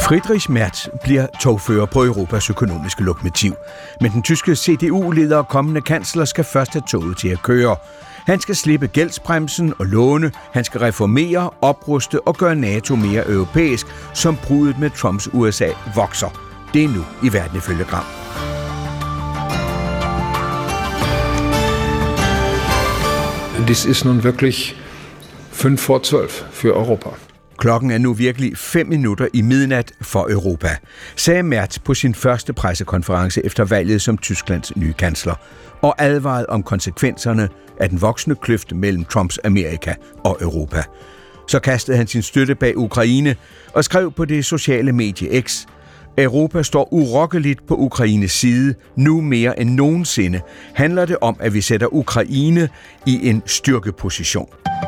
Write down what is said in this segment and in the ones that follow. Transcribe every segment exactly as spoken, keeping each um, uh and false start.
Friedrich Merz bliver togfører på Europas økonomiske lokomotiv, men den tyske C D U-leder og kommende kansler skal først have toget til at køre. Han skal slippe gældsbremsen og låne, han skal reformere, opruste og gøre NATO mere europæisk, som bruddet med Trumps U S A vokser. Det er nu i Verden ifølge Gram. Das ist nun wirklich fünf vor zwölf für Europa. Klokken er nu virkelig fem minutter i midnat for Europa, sagde Merz på sin første pressekonference efter valget som Tysklands nye kansler, og advarede om konsekvenserne af den voksende kløft mellem Trumps Amerika og Europa. Så kastede han sin støtte bag Ukraine og skrev på det sociale medie X: Europa står urokkeligt på Ukraines side. Nu mere end nogensinde handler det om, at vi sætter Ukraine i en styrkeposition.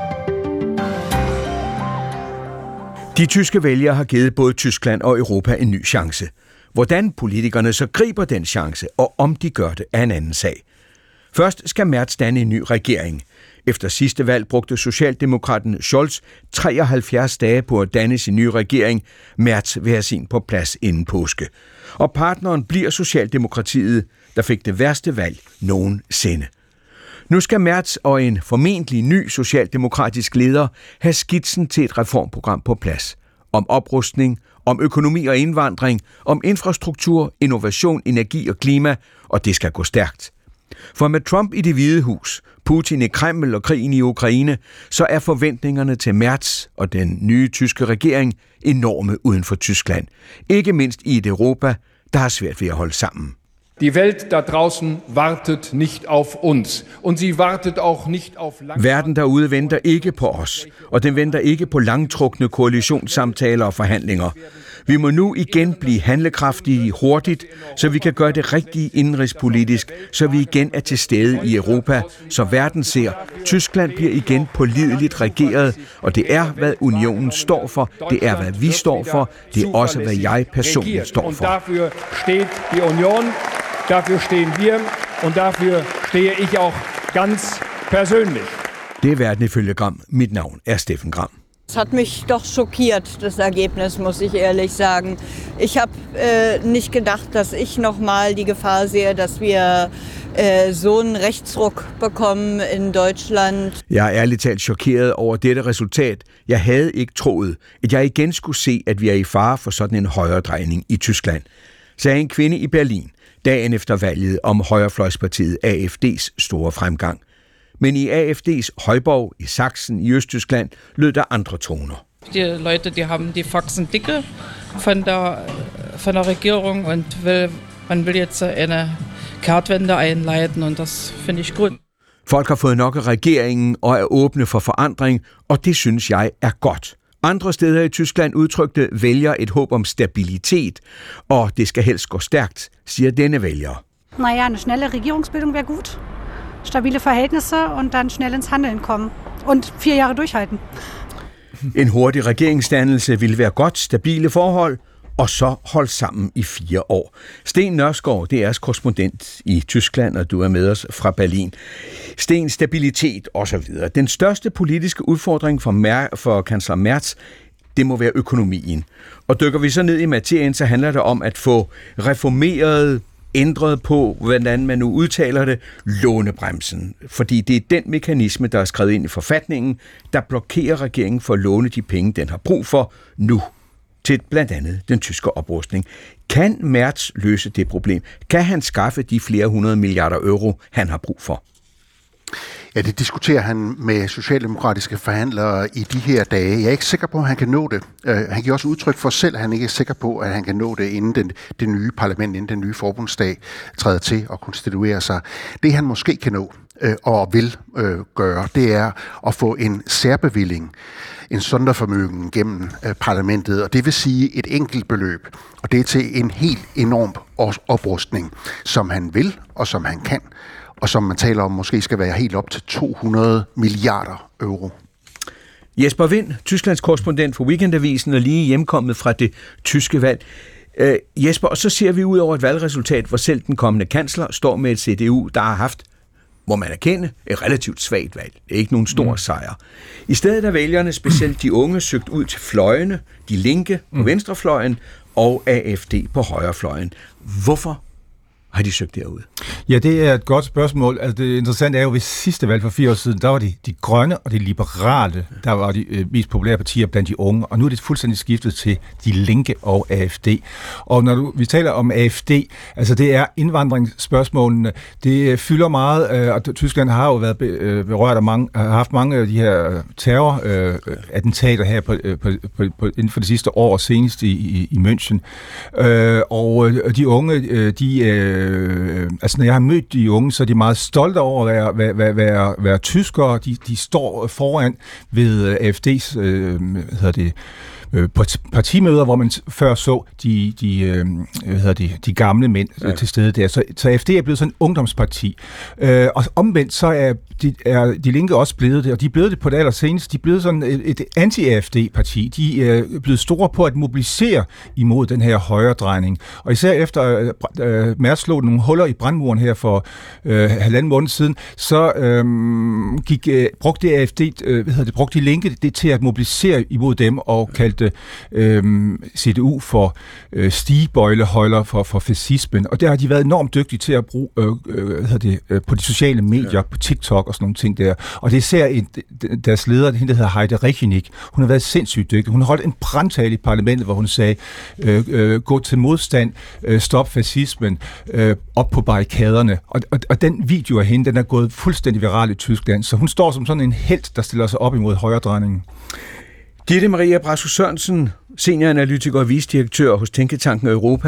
De tyske vælgere har givet både Tyskland og Europa en ny chance. Hvordan politikerne så griber den chance, og om de gør det, er en anden sag. Først skal Merz danne en ny regering. Efter sidste valg brugte socialdemokraten Scholz treoghalvfjerds dage på at danne sin nye regering. Merz vil have sin på plads inden påske. Og partneren bliver Socialdemokratiet, der fik det værste valg nogensinde. Nu skal Merz og en formentlig ny socialdemokratisk leder have skitsen til et reformprogram på plads. Om oprustning, om økonomi og indvandring, om infrastruktur, innovation, energi og klima, og det skal gå stærkt. For med Trump i Det Hvide Hus, Putin i Kreml og krigen i Ukraine, så er forventningerne til Merz og den nye tyske regering enorme uden for Tyskland. Ikke mindst i et Europa, der har svært ved at holde sammen. Die Welt da draußen wartet nicht auf uns, und sie wartet auch nicht auf lang... Verden derude venter ikke på os, og den venter ikke på langtrukne koalitionssamtaler og forhandlinger. Vi må nu igen blive handlekraftige hurtigt, så vi kan gøre det rigtige indenrigspolitisk, så vi igen er til stede i Europa, så verden ser, Tyskland bliver igen pålideligt regeret, og det er, hvad unionen står for, det er, hvad vi står for, det er også, hvad jeg personligt står for. Dafür steht die Union. Dafür stehen wir, und dafür stehe ich auch ganz persönlich. Det er Verden ifølge Gram. Mit navn er Steffen Gram. Es hat mich doch schockiert, das Ergebnis, muss ich ehrlich sagen. Ich habe äh, nicht gedacht, dass ich noch mal die Gefahr sehe, dass wir äh, so einen Rechtsruck bekommen in Deutschland. Jeg er ærligt talt chokeret over dette resultat. Jeg havde ikke troet, at jeg igen skulle se, at vi er i fare for sådan en højredrejning i Tyskland, sagde en kvinde i Berlin dagen efter valget om højrefløjspartiet A F D's store fremgang. Men i A F D's højborg i Sachsen i Østtyskland lød der andre toner. Die Leute, die haben die Faxen dicke von der, von der Regierung und will, man will jetzt eine Kehrtwende einleiten, und das finde ich gut. Folk har fået nok af regeringen og er åbne for forandring, og det synes jeg er godt. Andre steder i Tyskland udtrykte vælgere et håb om stabilitet, og det skal helst gå stærkt, siger denne vælger. Naja, eine schnelle Regierungsbildung wäre gut. Stabile Verhältnisse und dann schnell ins Handeln kommen. Und vier Jahre durchhalten. En hurtig regeringsdannelse ville være godt, stabile forhold, og så holde sammen i fire år. Sten Nørskov, det er jeres korrespondent i Tyskland, og du er med os fra Berlin. Sten, stabilitet osv. Den største politiske udfordring for, Mer- for kansler Merz, det må være økonomien. Og dykker vi så ned i materien, så handler det om at få reformeret, ændret på, hvordan man nu udtaler det, lånebremsen. Fordi det er den mekanisme, der er skrevet ind i forfatningen, der blokerer regeringen for at låne de penge, den har brug for nu, til blandt andet den tyske oprustning. Kan Merz løse det problem? Kan han skaffe de flere hundrede milliarder euro, han har brug for? Ja, det diskuterer han med socialdemokratiske forhandlere i de her dage. Jeg er ikke sikker på, at han kan nå det. Uh, han giver også udtryk for selv, at han ikke er sikker på, at han kan nå det, inden den, det nye parlament, inden den nye forbundsdag træder til og konstituerer sig. Det han måske kan nå uh, og vil uh, gøre, det er at få en særbevilling, en sonderformøgen gennem uh, parlamentet, og det vil sige et enkelt beløb. Og det er til en helt enorm oprustning, som han vil og som han kan, og som man taler om måske skal være helt op til to hundrede milliarder euro. Jesper Wind, Tysklands korrespondent for Weekendavisen og lige hjemkommet fra det tyske valg. Øh, Jesper, og så ser vi ud over et valgresultat, hvor selv den kommende kansler står med et C D U, der har haft, må man erkende, et relativt svagt valg. Det er ikke nogen stor mm. sejr. I stedet er vælgerne, specielt de unge, søgt ud til fløjene, de linke på mm. venstrefløjen, og A F D på højrefløjen. Hvorfor har de søgt derud? Ja, det er et godt spørgsmål. Altså, det interessante er jo, ved sidste valg for fire år siden, der var de, de grønne og de liberale, der var de øh, mest populære partier blandt de unge, og nu er det fuldstændig skiftet til de linke og A F D. Og når du, vi taler om A F D, altså det er indvandringsspørgsmålene, det fylder meget, øh, og Tyskland har jo været øh, berørt af mange, har haft mange af de her terrorattentater øh, her på, på, på, på, inden for det sidste år, senest i, i, i München. Øh, og de unge, øh, de øh, Øh, altså, når jeg har mødt de unge, så er de meget stolte over at være, være, være, være, være tyskere. De, de står foran ved A F D's øh, hvad hedder det, øh, partimøder, hvor man før så de, de, øh, hvad hedder det, de gamle mænd ja. til stede der. Så, så A F D er blevet sådan en ungdomsparti. Øh, og omvendt så er de, er de linke også blevet det, og de er blevet det på det allerseneste. De er blevet sådan et, et anti-A F D-parti. De er blevet store på at mobilisere imod den her højredrejning. Og især efter øh, Merz slog nogle huller i brandmuren her for øh, halvanden måned siden, så øh, gik, øh, brugte A F D, øh, hvad hedder det, brugte de linke det til at mobilisere imod dem og kaldte øh, C D U for øh, stigebøjlehøjler for, for fascismen. Og der har de været enormt dygtige til at bruge øh, øh, hvad hedder det, øh, på de sociale medier, ja. på TikTok og sådan nogle ting der. Og det er især en, deres leder, hende der hedder Heide Rechenik, hun har været sindssygt dygtig. Hun har holdt en brandtale i parlamentet, hvor hun sagde, øh, øh, gå til modstand, øh, stop fascismen, øh, op på barrikaderne. Og, og, og den video af hende, den er gået fuldstændig viral i Tyskland, så hun står som sådan en helt, der stiller sig op imod højredrejningen. Gitte Maria Brasco Sørensen, senioranalytiker og vicedirektør hos Tænketanken Europa.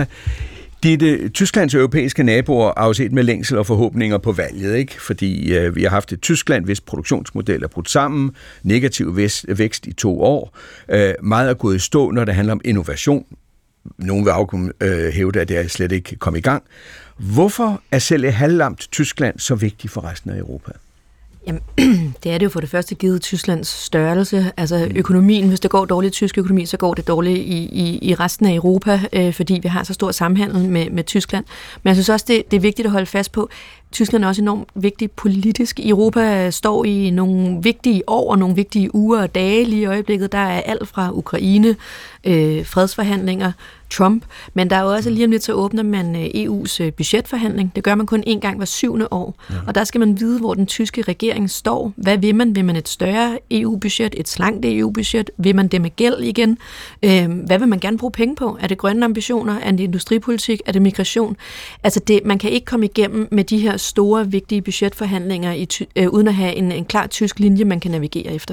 Ditte, Tysklands europæiske naboer har set med længsel og forhåbninger på valget, ikke? Fordi øh, vi har haft et Tyskland, hvis produktionsmodel er brudt sammen, negativ vækst i to år, øh, meget er gået i stå, når det handler om innovation. Nogen vil afkomme, øh, hævde, at det er slet ikke kommet i gang. Hvorfor er selv et halvlamt Tyskland så vigtigt for resten af Europa? Jamen, det er det jo for det første givet Tysklands størrelse. Altså økonomien, hvis det går dårligt i tysk økonomi, så går det dårligt i, i, i resten af Europa, øh, fordi vi har så stor samhandel med, med Tyskland. Men jeg synes også, det, det er vigtigt at holde fast på, Tyskland er også enormt vigtigt politisk. Europa står i nogle vigtige år og nogle vigtige uger og dage lige i øjeblikket. Der er alt fra Ukraine, øh, fredsforhandlinger, Trump, men der er jo også lige om lidt, så åbner man E U's budgetforhandling. Det gør man kun en gang hver syvende år, ja. Og der skal man vide, hvor den tyske regering står. Hvad vil man? Vil man et større E U-budget, et slankt E U-budget? Vil man det med gæld igen? Øh, hvad vil man gerne bruge penge på? Er det grønne ambitioner? Er det industripolitik? Er det migration? Altså, det, man kan ikke komme igennem med de her store, vigtige budgetforhandlinger i ty- øh, uden at have en, en klar tysk linje, man kan navigere efter.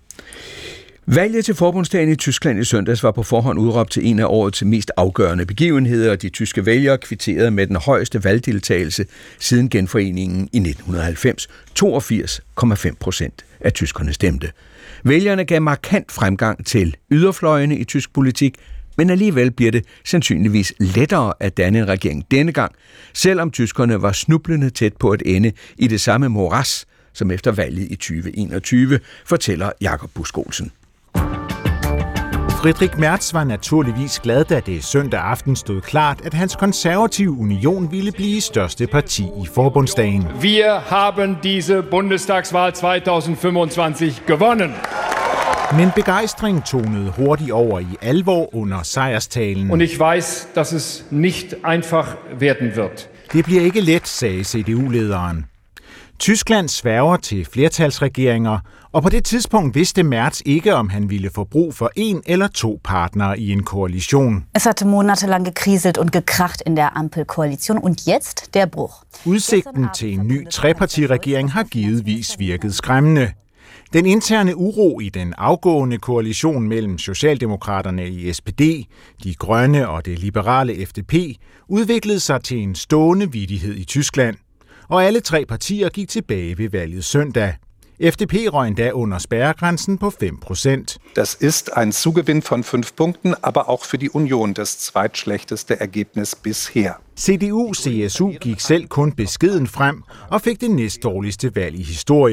Valget til forbundsdagen i Tyskland i søndags var på forhånd udråbt til en af årets mest afgørende begivenheder, og de tyske vælgere kvitterede med den højeste valgdeltagelse siden genforeningen i nitten halvfems. toogfirs komma fem procent af tyskerne stemte. Vælgerne gav markant fremgang til yderfløjene i tysk politik, men alligevel bliver det sandsynligvis lettere at danne en regering denne gang, selvom tyskerne var snublende tæt på at ende i det samme moras som efter valget i tyve enogtyve, fortæller Jakob Busk Olsen. Friedrich Merz var naturligvis glad, da det søndag aften stod klart, at hans konservative union ville blive største parti i forbundsdagen. Wir haben diese Bundestagswahl zwanzig fünfundzwanzig gewonnen. Men begejstring tonede hurtigt over i alvor under sejrstalen. Und ich weiß, dass es nicht einfach werden wird. Det bliver ikke let, sagde C D U-lederen. Tyskland sværger til flertalsregeringer, og på det tidspunkt vidste Merz ikke, om han ville få brug for en eller to partnere i en koalition. Es hatte monatelang gekriselt und gekracht in der Ampelkoalition, und jetzt der Bruch. Udsigten til en ny trepartiregering har givetvis virket skræmmende. Den interne uro i den afgående koalition mellem Socialdemokraterne i S P D, De Grønne og det liberale F D P udviklede sig til en stående vittighed i Tyskland, og alle tre partier gik tilbage ved valget søndag. F D P røg endda under spærregrænsen på fem procent. Das ist ein Zugewinn von fünf Punkten, aber auch für die Union das zweitschlechteste Ergebnis bisher. C D U C S U gik selv kun beskeden frem og fik det næstdårligste valg i historien.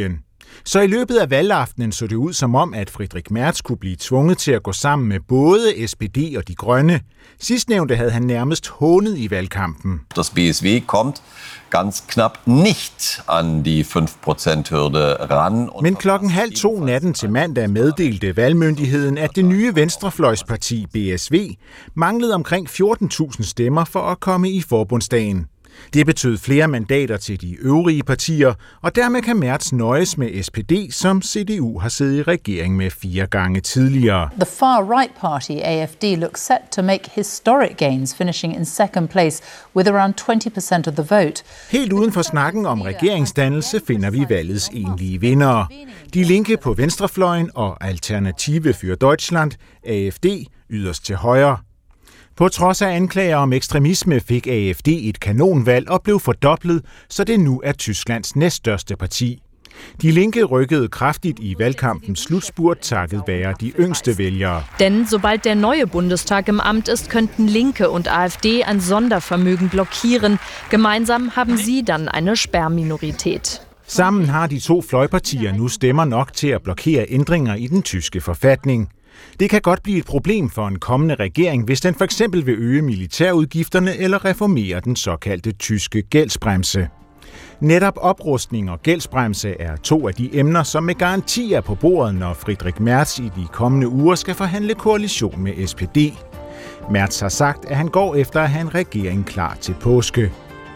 Så i løbet af valgaftenen så det ud som om, at Friedrich Merz kunne blive tvunget til at gå sammen med både S P D og De Grønne. Sidstnævnte havde han nærmest hånet i valgkampen. Das B S W kommt ganz knapp nicht an die fem procent-hürde ran. Men klokken halv to natten til mandag meddelte valgmyndigheden, at det nye venstrefløjsparti B S V manglede omkring fjorten tusind stemmer for at komme i forbundsdagen. Det betød flere mandater til de øvrige partier, og dermed kan Merz nøjes med S P D, som C D U har siddet i regering med fire gange tidligere. The far-right party A F D looks set to make historic gains, finishing in second place with around twenty percent of the vote. Helt uden for snakken om regeringsdannelse finder vi valgets egentlige vindere. De Linke på venstrefløjen og Alternative für Deutschland, A F D, yderst til højre. På trods af anklager om ekstremisme fik A F D et kanonvalg og blev fordoblet, så det nu er Tysklands næststørste parti. De Linke rykkede kraftigt i valgkampens slutspurt takket være de yngste vælgere. Denn sobald der neue Bundestag im Amt ist, könnten Linke und A F D ein Sondervermögen blockieren. Gemeinsam haben sie dann eine Sperrminorität. Sammen har de to fløjpartier nu stemmer nok til at blokere ændringer i den tyske forfatning. Det kan godt blive et problem for en kommende regering, hvis den for eksempel vil øge militærudgifterne eller reformere den såkaldte tyske gældsbremse. Netop oprustning og gældsbremse er to af de emner, som med garanti er på bordet, når Friedrich Merz i de kommende uger skal forhandle koalition med S P D. Merz har sagt, at han går efter at have en regering klar til påske.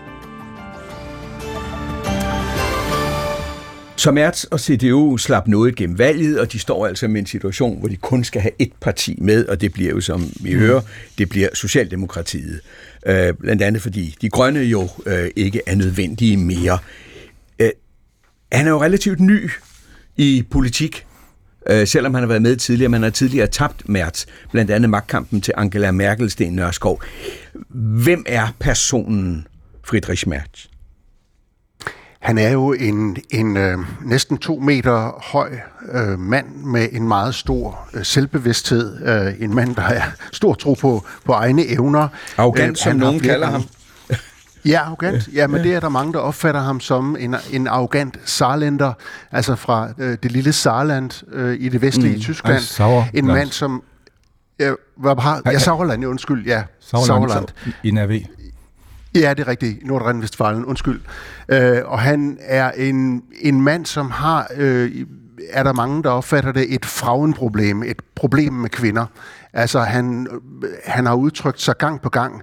Så Merz og C D U slap noget gennem valget, og de står altså med en situation, hvor de kun skal have et parti med, og det bliver jo, som vi hører, det bliver Socialdemokratiet. Øh, blandt andet fordi de grønne jo øh, ikke er nødvendige mere. Øh, han er jo relativt ny i politik, øh, selvom han har været med tidligere. Man har tidligere tabt Merz, blandt andet magtkampen til Angela Merkel, Sten Nørskov. Hvem er personen Friedrich Merz? Han er jo en, en øh, næsten to meter høj øh, mand med en meget stor øh, selvbevidsthed. Øh, en mand, der har stor tro på, på egne evner. Arrogant, øh, som nogen kalder ham. Ja, arrogant. Ja, men det er der mange, der opfatter ham som en, en arrogant saarlænder, altså fra øh, det lille Saarland øh, i det vestlige mm. Tyskland. Sauer, en mand, som... Øh, hvad har, ja, Sauerland, undskyld. Ja, Sauerland. Sauerland. I N R V. Ja, det er rigtigt. Nordrhein-Westfalen, undskyld. Øh, og han er en, en mand, som har, øh, er der mange, der opfatter det, et frauenproblem, et problem med kvinder. Altså, han, han har udtrykt sig gang på gang,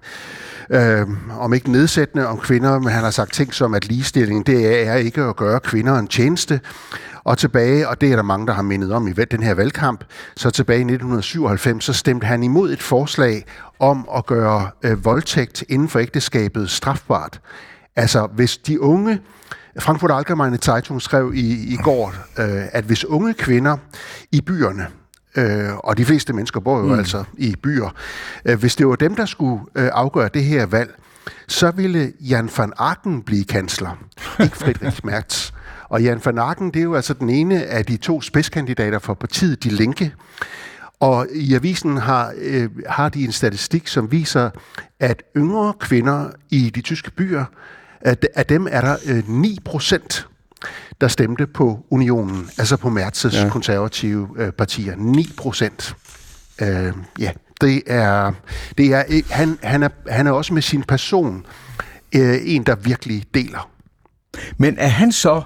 øh, om ikke nedsættende om kvinder, men han har sagt ting som, at ligestilling, det er ikke at gøre kvinder en tjeneste. Og tilbage, og det er der mange, der har mindet om i den her valgkamp, så tilbage i nitten syvoghalvfems, så stemte han imod et forslag om at gøre øh, voldtægt inden for ægteskabet strafbart. Altså, hvis de unge... Frankfurter Allgemeine Zeitung skrev i, i går, øh, at hvis unge kvinder i byerne, øh, og de fleste mennesker bor jo mm. altså i byer, øh, hvis det var dem, der skulle øh, afgøre det her valg, så ville Jan van Aken blive kansler, ikke Friedrich Merz. Og Jan van Aken, det er jo altså den ene af de to spidskandidater for partiet De Linke. Og i avisen har, øh, har de en statistik, som viser, at yngre kvinder i de tyske byer, at af dem er der øh, ni procent, der stemte på Unionen, altså på Merz's ja. konservative øh, partier. ni procent. Øh, ja, det er, det er han, han, er, han er også med sin person øh, en, der virkelig deler. Men er han så,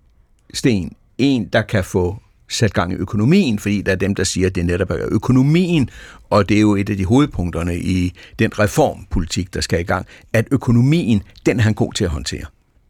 Sten, en, der kan få sat gang i økonomien, fordi der er dem, der siger, at det netop er økonomien, og det er jo et af de hovedpunkterne i den reformpolitik, der skal i gang, at økonomien, den er han god til at håndtere.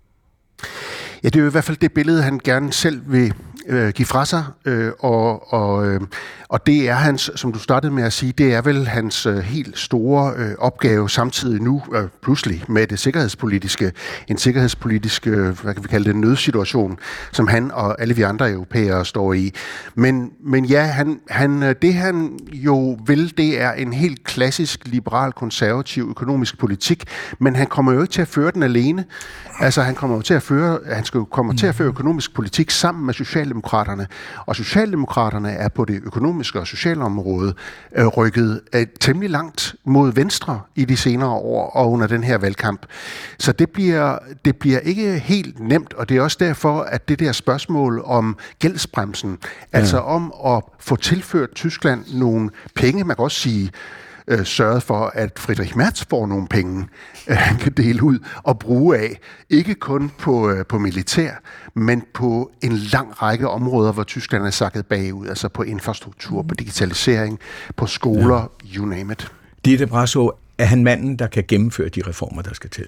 Ja, det er jo i hvert fald det billede, han gerne selv vil øh, give fra sig, øh, og, og, øh, og det er hans, som du startede med at sige, det er vel hans øh, helt store øh, opgave samtidig nu, øh, pludselig med det sikkerhedspolitiske, en sikkerhedspolitisk, øh, hvad kan vi kalde det, nødsituation, som han og alle vi andre europæere står i. Men, men ja, han, han, det han jo vil, det er en helt klassisk liberal, konservativ økonomisk politik, men han kommer jo ikke til at føre den alene. Altså, han kommer jo til at føre, han skal jo komme til at føre økonomisk politik sammen med Socialdemokratiet Socialdemokraterne. Og Socialdemokraterne er på det økonomiske og sociale område øh, rykket øh, temmelig langt mod venstre i de senere år og under den her valgkamp. Så det bliver, det bliver ikke helt nemt, og det er også derfor, at det der spørgsmål om gældsbremsen, ja. altså om at få tilført Tyskland nogle penge, man kan også sige, øh, sørget for, at Friedrich Merz får nogle penge, øh, han kan dele ud og bruge af. Ikke kun på, øh, på militær, men på en lang række områder, hvor Tyskland er sakket bagud. Altså på infrastruktur, på digitalisering, på skoler, ja. you name it. Dieter Brassow, er han manden, der kan gennemføre de reformer, der skal til?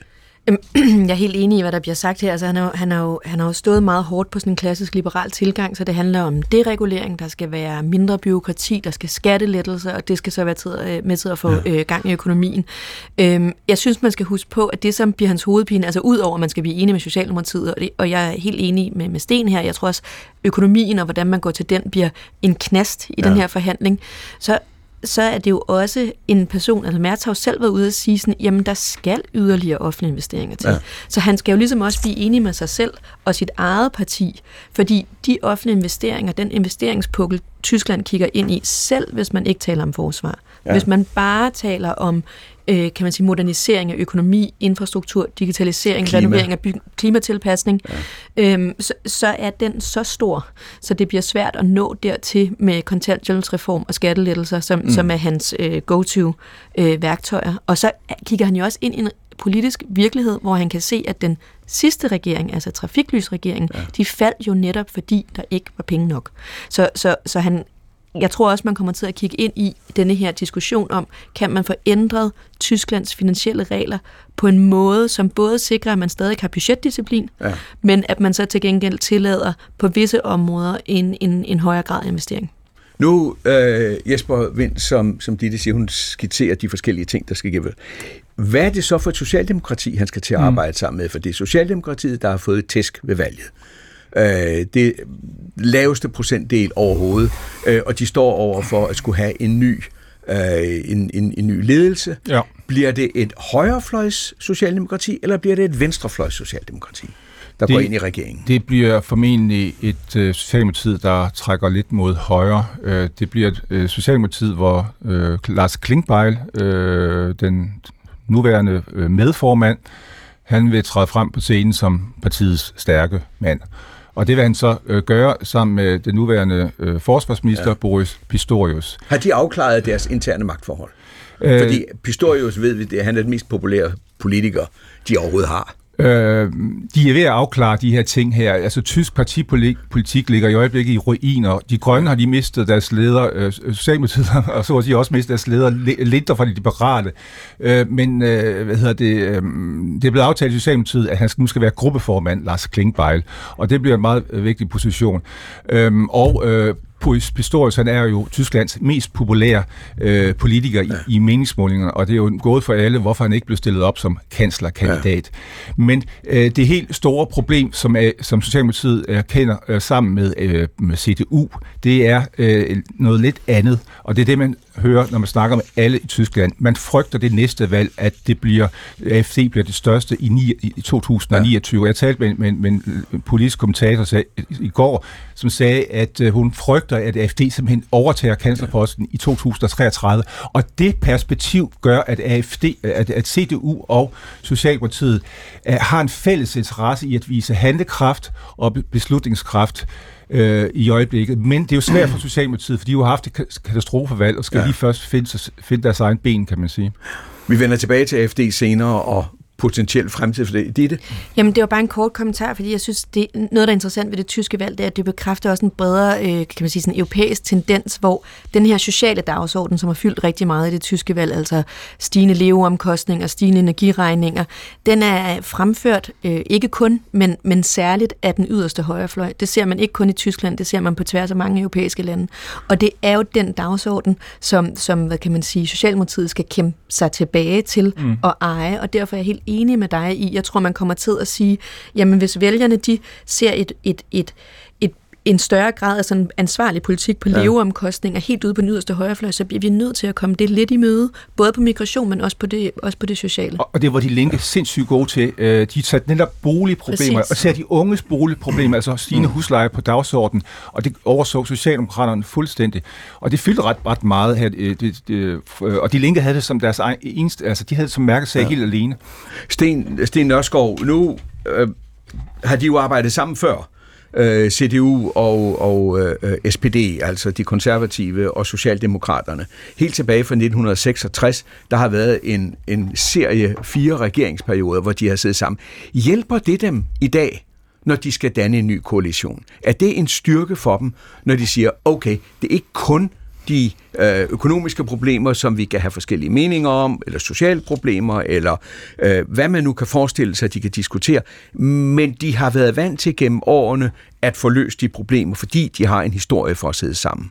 Jeg er helt enig i, hvad der bliver sagt her. Altså, han, har, han, har jo, han har jo stået meget hårdt på sådan en klassisk liberal tilgang, så det handler om deregulering, der skal være mindre byråkrati, der skal skattelettelser, og det skal så være tid, med til at få ja. øh, gang i økonomien. Øhm, jeg synes, man skal huske på, at det, som bliver hans hovedpine, altså ud over, at man skal blive enig med Socialdemokratiet, og, det, og jeg er helt enig med, med Sten her, jeg tror også, økonomien og hvordan man går til den, bliver en knast i ja. den her forhandling. Så så er det jo også en person, altså Merz har jo selv været ude at sige sådan, jamen der skal yderligere offentlige investeringer til. Ja. Så han skal jo ligesom også blive enig med sig selv og sit eget parti, fordi de offentlige investeringer, den investeringspukkel, Tyskland kigger ind i, selv hvis man ikke taler om forsvar. Ja. Hvis man bare taler om øh, kan man sige, modernisering af økonomi, infrastruktur, digitalisering, Klima. renovering af by- klimatilpasning, ja. øhm, så, så er den så stor, så det bliver svært at nå dertil med kontanthjælpsreform og skattelettelser, som, mm. som er hans øh, go-to-værktøjer. Øh, og så kigger han jo også ind i en politisk virkelighed, hvor han kan se, at den sidste regering, altså trafiklysregeringen, ja. de faldt jo netop, fordi der ikke var penge nok. Så, så, så han Jeg tror også, man kommer til at kigge ind i denne her diskussion om, kan man få ændret Tysklands finansielle regler på en måde, som både sikrer, at man stadig har budgetdisciplin, ja. men at man så til gengæld tillader på visse områder en, en, en højere grad af investering. Nu, øh, Jesper Wind, som, som Ditte siger, hun skitserer de forskellige ting, der skal give. Hvad er det så for et socialdemokrati, han skal til at arbejde mm. sammen med? For det er Socialdemokratiet, der har fået et tæsk ved valget. Øh, det laveste procentdel overhovedet, øh, og de står over for at skulle have en ny, øh, en, en, en ny ledelse. Ja. Bliver det et højrefløjs socialdemokrati, eller bliver det et venstrefløjs socialdemokrati, der det, går ind i regeringen? Det bliver formentlig et øh, socialdemokrati, der trækker lidt mod højre. Øh, det bliver et øh, socialdemokrati, hvor øh, Lars Klingbeil, øh, den nuværende øh, medformand, han vil træde frem på scenen som partiets stærke mand. Og det vil han så øh, gøre sammen med den nuværende øh, forsvarsminister, ja. Boris Pistorius. Har de afklaret deres interne magtforhold? Øh, Fordi Pistorius, ved vi, det, han er den mest populære politiker, de overhovedet har. Øh, de er ved at afklare de her ting her. Altså, tysk partipolitik ligger i øjeblikket i ruiner. De grønne har de mistet deres leder, øh, Socialdemokratiet, og så har de også mistet deres leder, lidt fra de liberale. Øh, men, øh, hvad hedder det, øh, det er blevet aftalt i Socialdemokratiet, at han nu skal være gruppeformand, Lars Klingbeil, og det bliver en meget vigtig position. Øh, og øh, Pistorius, han er jo Tysklands mest populære øh, politiker i, ja. i meningsmålingerne, og det er jo gået for alle, hvorfor han ikke blev stillet op som kanslerkandidat. Ja. Men øh, det helt store problem, som, er, som Socialdemokratiet erkender øh, sammen med, øh, med C D U, det er øh, noget lidt andet, og det er det, man hører, når man snakker med alle i Tyskland. Man frygter det næste valg, at det bliver, A F D bliver det største i, ni, i to tusind niogtyve. Ja. Jeg talte med, med, med en politisk kommentator sag, i går, som sagde, at øh, hun frygter, at A F D simpelthen overtager kanslerposten i to tusind treogtredive. Og det perspektiv gør, at, A F D, at, at C D U og Socialdemokratiet uh, har en fælles interesse i at vise handlekraft og beslutningskraft øh, i øjeblikket. Men det er jo svært for Socialdemokratiet, for de har haft et katastrofevalg og skal ja. lige først finde, finde deres egen ben, kan man sige. Vi vender tilbage til A F D senere og potentielt fremtid for det. Ditte? Jamen, det var bare en kort kommentar, fordi jeg synes, det noget, der er interessant ved det tyske valg, det er, at det bekræfter også en bredere, øh, kan man sige, sådan en europæisk tendens, hvor den her sociale dagsorden, som har fyldt rigtig meget i det tyske valg, altså stigende leveomkostninger, stigende energiregninger, den er fremført øh, ikke kun, men, men særligt af den yderste højrefløj. Det ser man ikke kun i Tyskland, det ser man på tværs af mange europæiske lande. Og det er jo den dagsorden, som, som hvad kan man sige, Socialdemokratiet skal kæmpe sig tilbage til mm. og eje, og derfor er jeg helt enig med dig i, jeg tror, man kommer til at sige, jamen hvis vælgerne, de ser et, et, et, et, en større grad af sådan ansvarlig politik på leveomkostninger helt ude på den yderste højrefløj, så bliver vi nødt til at komme det lidt i møde, både på migration, men også på det, også på det sociale. Og det var de linke sindssygt gode til. De satte netop boligproblemer, Præcis. og satte de unges boligproblemer, altså stigende husleje på dagsordenen, og det overså Socialdemokraterne fuldstændig. Og det fyldte ret, ret meget her, det, det, og de linke havde det som deres eneste, altså de havde det som mærkesag ja. helt alene. Sten, Sten Nørskov, nu øh, har de jo arbejdet sammen før, øh, C D U og, og øh, S P D, altså de konservative og socialdemokraterne. Helt tilbage fra nitten seksogtres, der har været en, en serie fire regeringsperioder, hvor de har siddet sammen. Hjælper det dem i dag, når de skal danne en ny koalition? Er det en styrke for dem, når de siger, okay, det er ikke kun de øh, økonomiske problemer, som vi kan have forskellige meninger om, eller sociale problemer, eller øh, hvad man nu kan forestille sig, at de kan diskutere, men de har været vant til gennem årene at få løst de problemer, fordi de har en historie for at sidde sammen.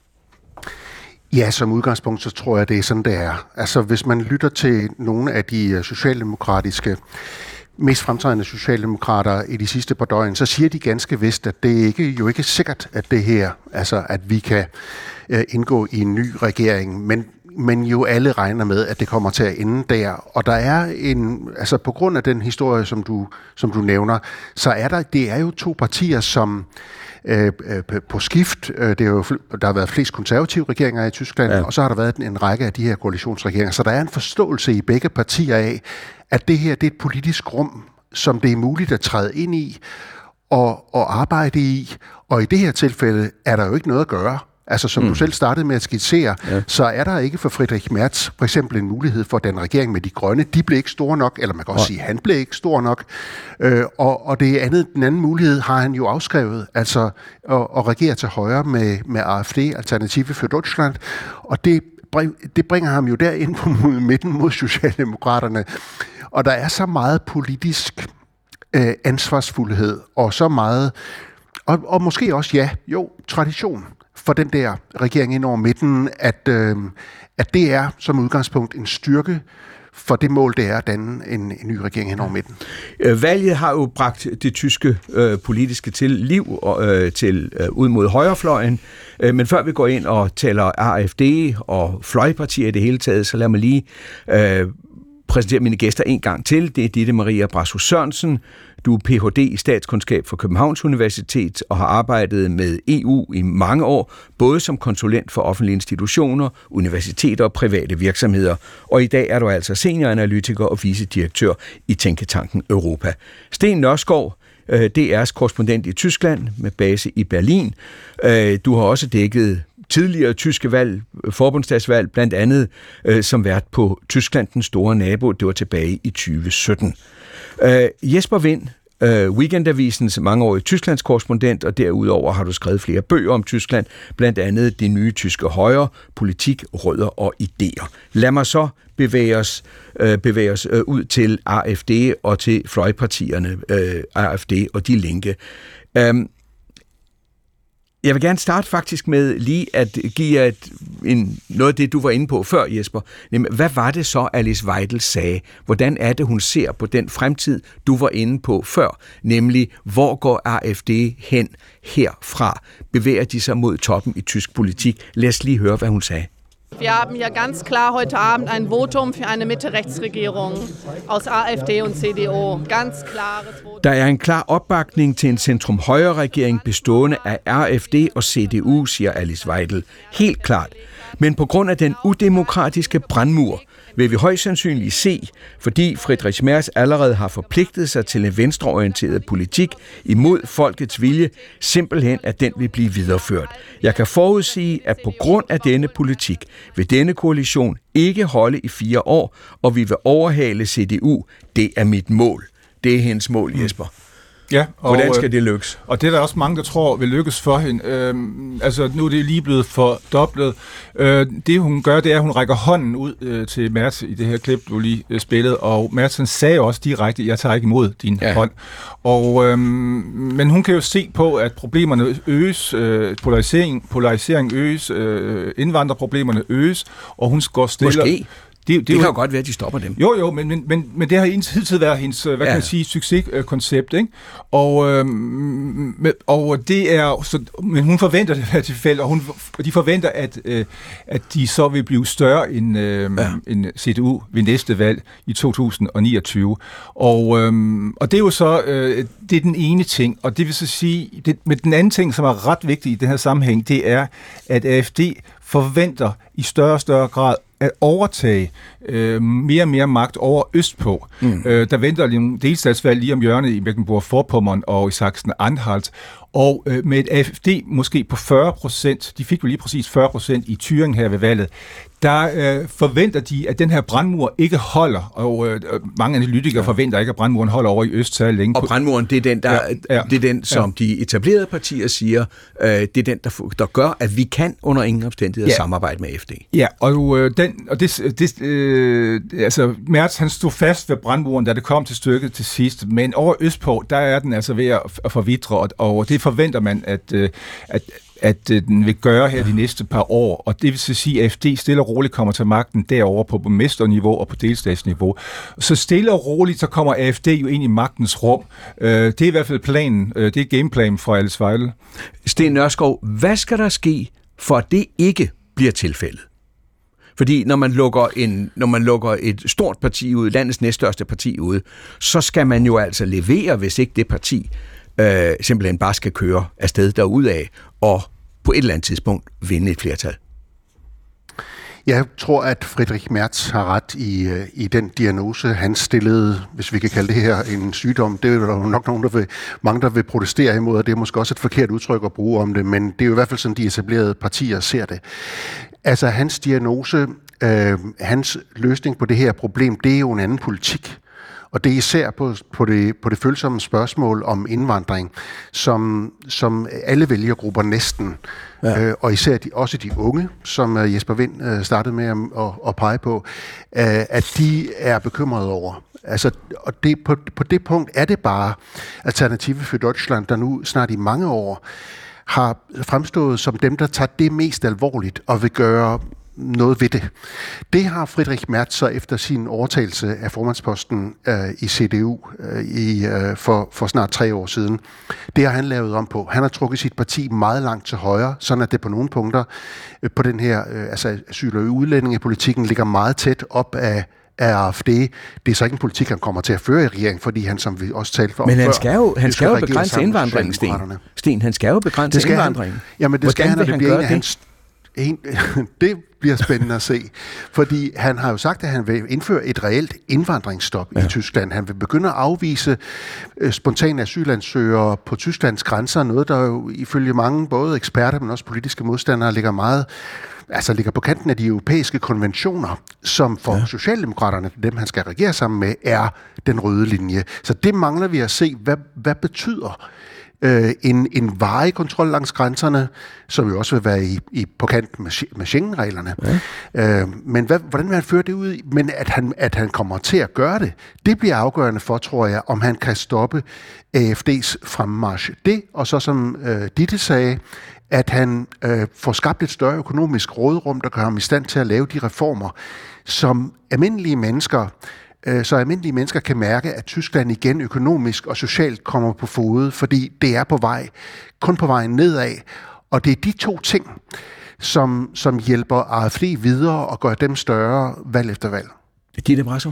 Ja, som udgangspunkt, så tror jeg, det er sådan, det er. Altså, hvis man lytter til nogle af de socialdemokratiske mest fremtrædende socialdemokrater i de sidste par døgn, så siger de ganske vist, at det er ikke, jo ikke sikkert, at det her, altså at vi kan øh, indgå i en ny regering, men, men jo alle regner med, at det kommer til at ende der. Og der er en, altså på grund af den historie, som du, som du nævner, så er der, det er jo to partier, som øh, på skift, øh, det er jo, der har været flest konservative regeringer i Tyskland, ja. og så har der været en, en række af de her koalitionsregeringer, så der er en forståelse i begge partier af, at det her det er et politisk rum, som det er muligt at træde ind i og, og arbejde i. Og i det her tilfælde er der jo ikke noget at gøre. Altså som mm. du selv startede med at skitsere, ja. så er der ikke for Friedrich Merz for eksempel en mulighed for den regering med de grønne. De blev ikke store nok, eller man kan også ja. sige, han blev ikke stor nok. Øh, og, og det andet, den anden mulighed har han jo afskrevet, altså at, at regere til højre med, med A F D, Alternative für Deutschland. Og det det bringer ham jo derind på midten mod Socialdemokraterne. Og der er så meget politisk øh, ansvarsfuldhed, og så meget, og, og måske også, ja, jo, tradition for den der regering ind over midten, at, øh, at det er som udgangspunkt en styrke for det mål, det er at danne en, en ny regering hen over midten. Valget har jo bragt det tyske øh, politiske til liv øh, til øh, ud mod højrefløjen, øh, men før vi går ind og taler A F D og fløjpartier i det hele taget, så lad mig lige øh, præsentere mine gæster en gang til. Det er Ditte Maria Brassus Sørensen. Du er P H D i statskundskab fra Københavns Universitet og har arbejdet med E U i mange år, både som konsulent for offentlige institutioner, universiteter og private virksomheder. Og i dag er du altså senioranalytiker og vicedirektør i Tænketanken Europa. Sten Nørskov, D R's korrespondent i Tyskland med base i Berlin. Du har også dækket tidligere tyske valg, forbundsdagsvalg, blandt andet øh, som vært på Tyskland, den store nabo. Det var tilbage i tyve sytten. Øh, Jesper Wind, øh, Weekendavisens mangeårige Tysklands korrespondent, og derudover har du skrevet flere bøger om Tyskland, blandt andet Det nye tyske højre, politik, rødder og idéer. Lad mig så bevæge os, øh, bevæge os øh, ud til A F D og til fløjpartierne, øh, A F D og De Linke. Øh, Jeg vil gerne starte faktisk med lige at give jer et, en, noget af det, du var inde på før, Jesper. Nemlig, hvad var det så, Alice Weidel sagde? Hvordan er det, hun ser på den fremtid, du var inde på før? Nemlig, hvor går A F D hen herfra? Bevæger de sig mod toppen i tysk politik? Lad os lige høre, hvad hun sagde. Wir haben hier ganz klar heute Abend ein Votum für eine Mitte-Rechtsregierung aus A F D und C D U. Ganz klares Votum. Der er en klar opbakning til en centrum-højre-regering bestående af A F D og C D U, siger Alice Weidel. Helt klart. Men på grund af den udemokratiske brandmur vil vi højst sandsynligt se, fordi Friedrich Merz allerede har forpligtet sig til en venstreorienteret politik imod folkets vilje, simpelthen at den vil blive videreført. Jeg kan forudsige, at på grund af denne politik vil denne koalition ikke holde i fire år, og vi vil overhale C D U. Det er mit mål. Det er hendes mål, Jesper. Ja, og, hvordan skal det lykkes? Og det er der også mange, der tror vil lykkes for hende. Øhm, altså, nu er det lige blevet fordoblet. Øh, det, hun gør, det er, at hun rækker hånden ud øh, til Merz i det her klip, du lige øh, spillede, og Merz sagde også direkte, jeg tager ikke imod din ja. hånd. Og, øhm, men hun kan jo se på, at problemerne øges, øh, polarisering, polarisering øges, øh, indvandrerproblemerne øges, og hun går stille... Måske. Det, det, det kan jo godt være, at de stopper dem. Jo, jo, men, men, men, men det har hidtil været hendes, hvad kan ja. man sige, succeskoncept, ikke? Og, øhm, og det er, så, men hun forventer det her tilfælde, og hun, de forventer, at, øh, at de så vil blive større end, øh, ja. end C D U ved næste valg i to tusind niogtyve. Og, øhm, og det er jo så, øh, det er den ene ting, og det vil så sige, det, men den anden ting, som er ret vigtig i den her sammenhæng, det er, at A F D forventer i større og større grad at overtage øh, mere og mere magt over østpå. Mm. Øh, der venter en delstatsvalg lige om hjørnet i Mecklenburg-Vorpommern og i Sachsen-Anhalt, og øh, med et A F D måske på fyrre procent, de fik jo lige præcis fyrre procent i Thüringen her ved valget, der øh, forventer de, at den her brandmur ikke holder, og øh, mange analytikere ja. forventer ikke, at brandmuren holder over i øst så længe. Og brandmuren, det er den, der, ja, ja, det er den som ja. de etablerede partier siger, øh, det er den, der, der gør, at vi kan under ingen omstændigheder ja. samarbejde med A F D. Ja, og, øh, den, og det, det, øh, altså Merz, han stod fast ved brandmuren, da det kom til stykket til sidst, men over østpå, der er den altså ved at, at forvitre, og, og det forventer man, at, øh, at at øh, den vil gøre her de næste par år, og det vil så sige, at A F D stille og roligt kommer til magten derovre på borgmesterniveau og på delstatsniveau. Så stille og roligt, så kommer A F D jo ind i magtens rum. Øh, det er i hvert fald planen, øh, det er gameplanen fra Alice Weidel. Sten Nørskov, hvad skal der ske, for at det ikke bliver tilfældet? Fordi når man lukker, en, når man lukker et stort parti ud, landets næststørste parti ud, så skal man jo altså levere, hvis ikke det parti øh, simpelthen bare skal køre afsted derudad og på et eller andet tidspunkt vinde et flertal. Jeg tror, at Friedrich Merz har ret i, i den diagnose, han stillede, hvis vi kan kalde det her en sygdom. Det er jo nok nogen, der vil, mange, der vil protestere imod, og det er måske også et forkert udtryk at bruge om det, men det er jo i hvert fald sådan, de etablerede partier ser det. Altså, hans diagnose, øh, hans løsning på det her problem, det er jo en anden politik. Og det er især på, på, det, på det følsomme spørgsmål om indvandring, som, som alle vælgergrupper næsten, ja. øh, og især de, også de unge, som uh, Jesper Wind uh, startede med at, at, at pege på, uh, at de er bekymrede over. Altså, og det, på, på det punkt er det bare Alternative für Deutschland, der nu snart i mange år har fremstået som dem, der tager det mest alvorligt og vil gøre noget ved det. Det har Friedrich Merz så efter sin overtagelse af formandsposten øh, i C D U øh, i, øh, for, for snart tre år siden. Det har han lavet om på. Han har trukket sit parti meget langt til højre, sådan at det på nogle punkter øh, på den her øh, altså asyl- og udlændingepolitikken ligger meget tæt op af af A F D. Det er så ikke en politik, han kommer til at føre i regeringen, fordi han, som vi også talte for, men han før, skal jo, han skal jo begrænse indvandringen, Sten. Sten, han skal jo begrænse indvandringen. Jamen, det skal han, når det bliver en af hans... En, det bliver spændende at se, fordi han har jo sagt, at han vil indføre et reelt indvandringsstop ja. i Tyskland. Han vil begynde at afvise øh, spontane asylansøgere på Tysklands grænser, noget der jo ifølge mange, både eksperter, men også politiske modstandere, ligger meget altså ligger på kanten af de europæiske konventioner, som for ja. Socialdemokraterne, dem han skal regere sammen med, er den røde linje. Så det mangler vi at se, hvad, hvad betyder øh, en, en varig kontrol langs grænserne, som jo også vil være i, i, på kant med, med Schengen-reglerne. Ja. Øh, men hvad, hvordan vil han føre det ud? Men at han, at han kommer til at gøre det, det bliver afgørende for, tror jeg, om han kan stoppe A F D's fremmarch. Det, og så som øh, Ditte sagde, at han øh, får skabt et større økonomisk råderum, der gør ham i stand til at lave de reformer, som almindelige mennesker, øh, så almindelige mennesker kan mærke, at Tyskland igen økonomisk og socialt kommer på fode, fordi det er på vej, kun på vejen nedad. Og det er de to ting, som, som hjælper A F D videre og gør dem større valg efter valg. Ditte Brasso?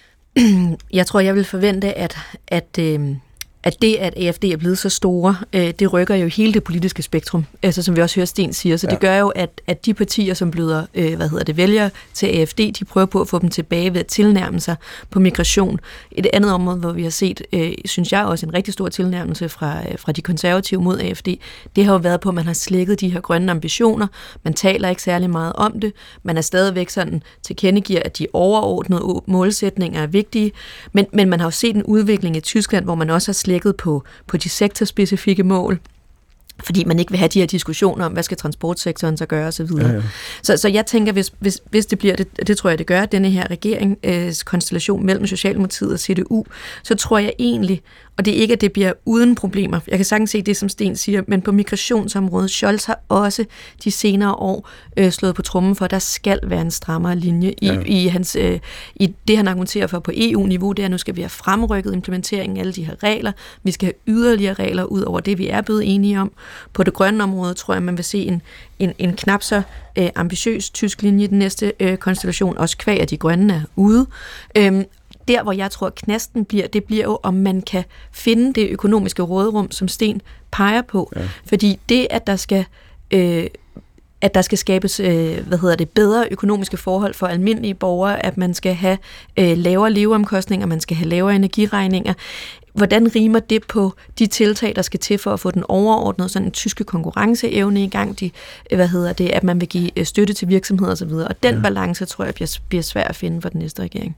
Jeg tror, jeg vil forvente, at... at øh at det, at A F D er blevet så store, øh, det rykker jo hele det politiske spektrum, altså som vi også hører Sten siger. Så ja. Det gør jo, at, at de partier, som bløder, øh, hvad hedder det, vælger til A F D, de prøver på at få dem tilbage ved at tilnærme sig på migration. Et andet område, hvor vi har set, øh, synes jeg også en rigtig stor tilnærmelse fra, øh, fra de konservative mod A F D, det har jo været på, at man har slækket de her grønne ambitioner. Man taler ikke særlig meget om det. Man er stadigvæk sådan tilkendegiver, at de overordnede målsætninger er vigtige. Men, men man har jo set en udvikling i Tyskland, hvor man også har slækket på, på de sektorspecifikke mål, fordi man ikke vil have de her diskussioner om, hvad skal transportsektoren så gøre osv. Ja, ja. Så, så jeg tænker, hvis, hvis, hvis det bliver, det, det tror jeg, det gør, denne her regerings konstellation mellem Socialdemokratiet og C D U, så tror jeg egentlig, og det er ikke, at det bliver uden problemer. Jeg kan sagtens se det, som Sten siger, men på migrationsområdet, Scholz har også de senere år øh, slået på trommen for, at der skal være en strammere linje i, ja. i, hans, øh, i det, han argumenterer for på E U-niveau. Det er, at nu skal vi have fremrykket implementeringen af alle de her regler. Vi skal have yderligere regler ud over det, vi er blevet enige om. På det grønne område tror jeg, man vil se en, en, en knap så øh, ambitiøs tysk linje i den næste øh, konstellation, også kvæg af de grønne er ude. Øhm, Der, hvor jeg tror, knasten bliver, det bliver jo, om man kan finde det økonomiske råderum, som Sten peger på. Ja. Fordi det, at der skal, øh, at der skal skabes øh, hvad hedder det, bedre økonomiske forhold for almindelige borgere, at man skal have øh, lavere leveomkostninger, man skal have lavere energiregninger. Hvordan rimer det på de tiltag, der skal til for at få den overordnede sådan en tyske konkurrenceevne i gang, de, hvad hedder det, at man vil give støtte til virksomheder osv. Og den ja. balance, tror jeg, bliver, bliver svær at finde for den næste regering.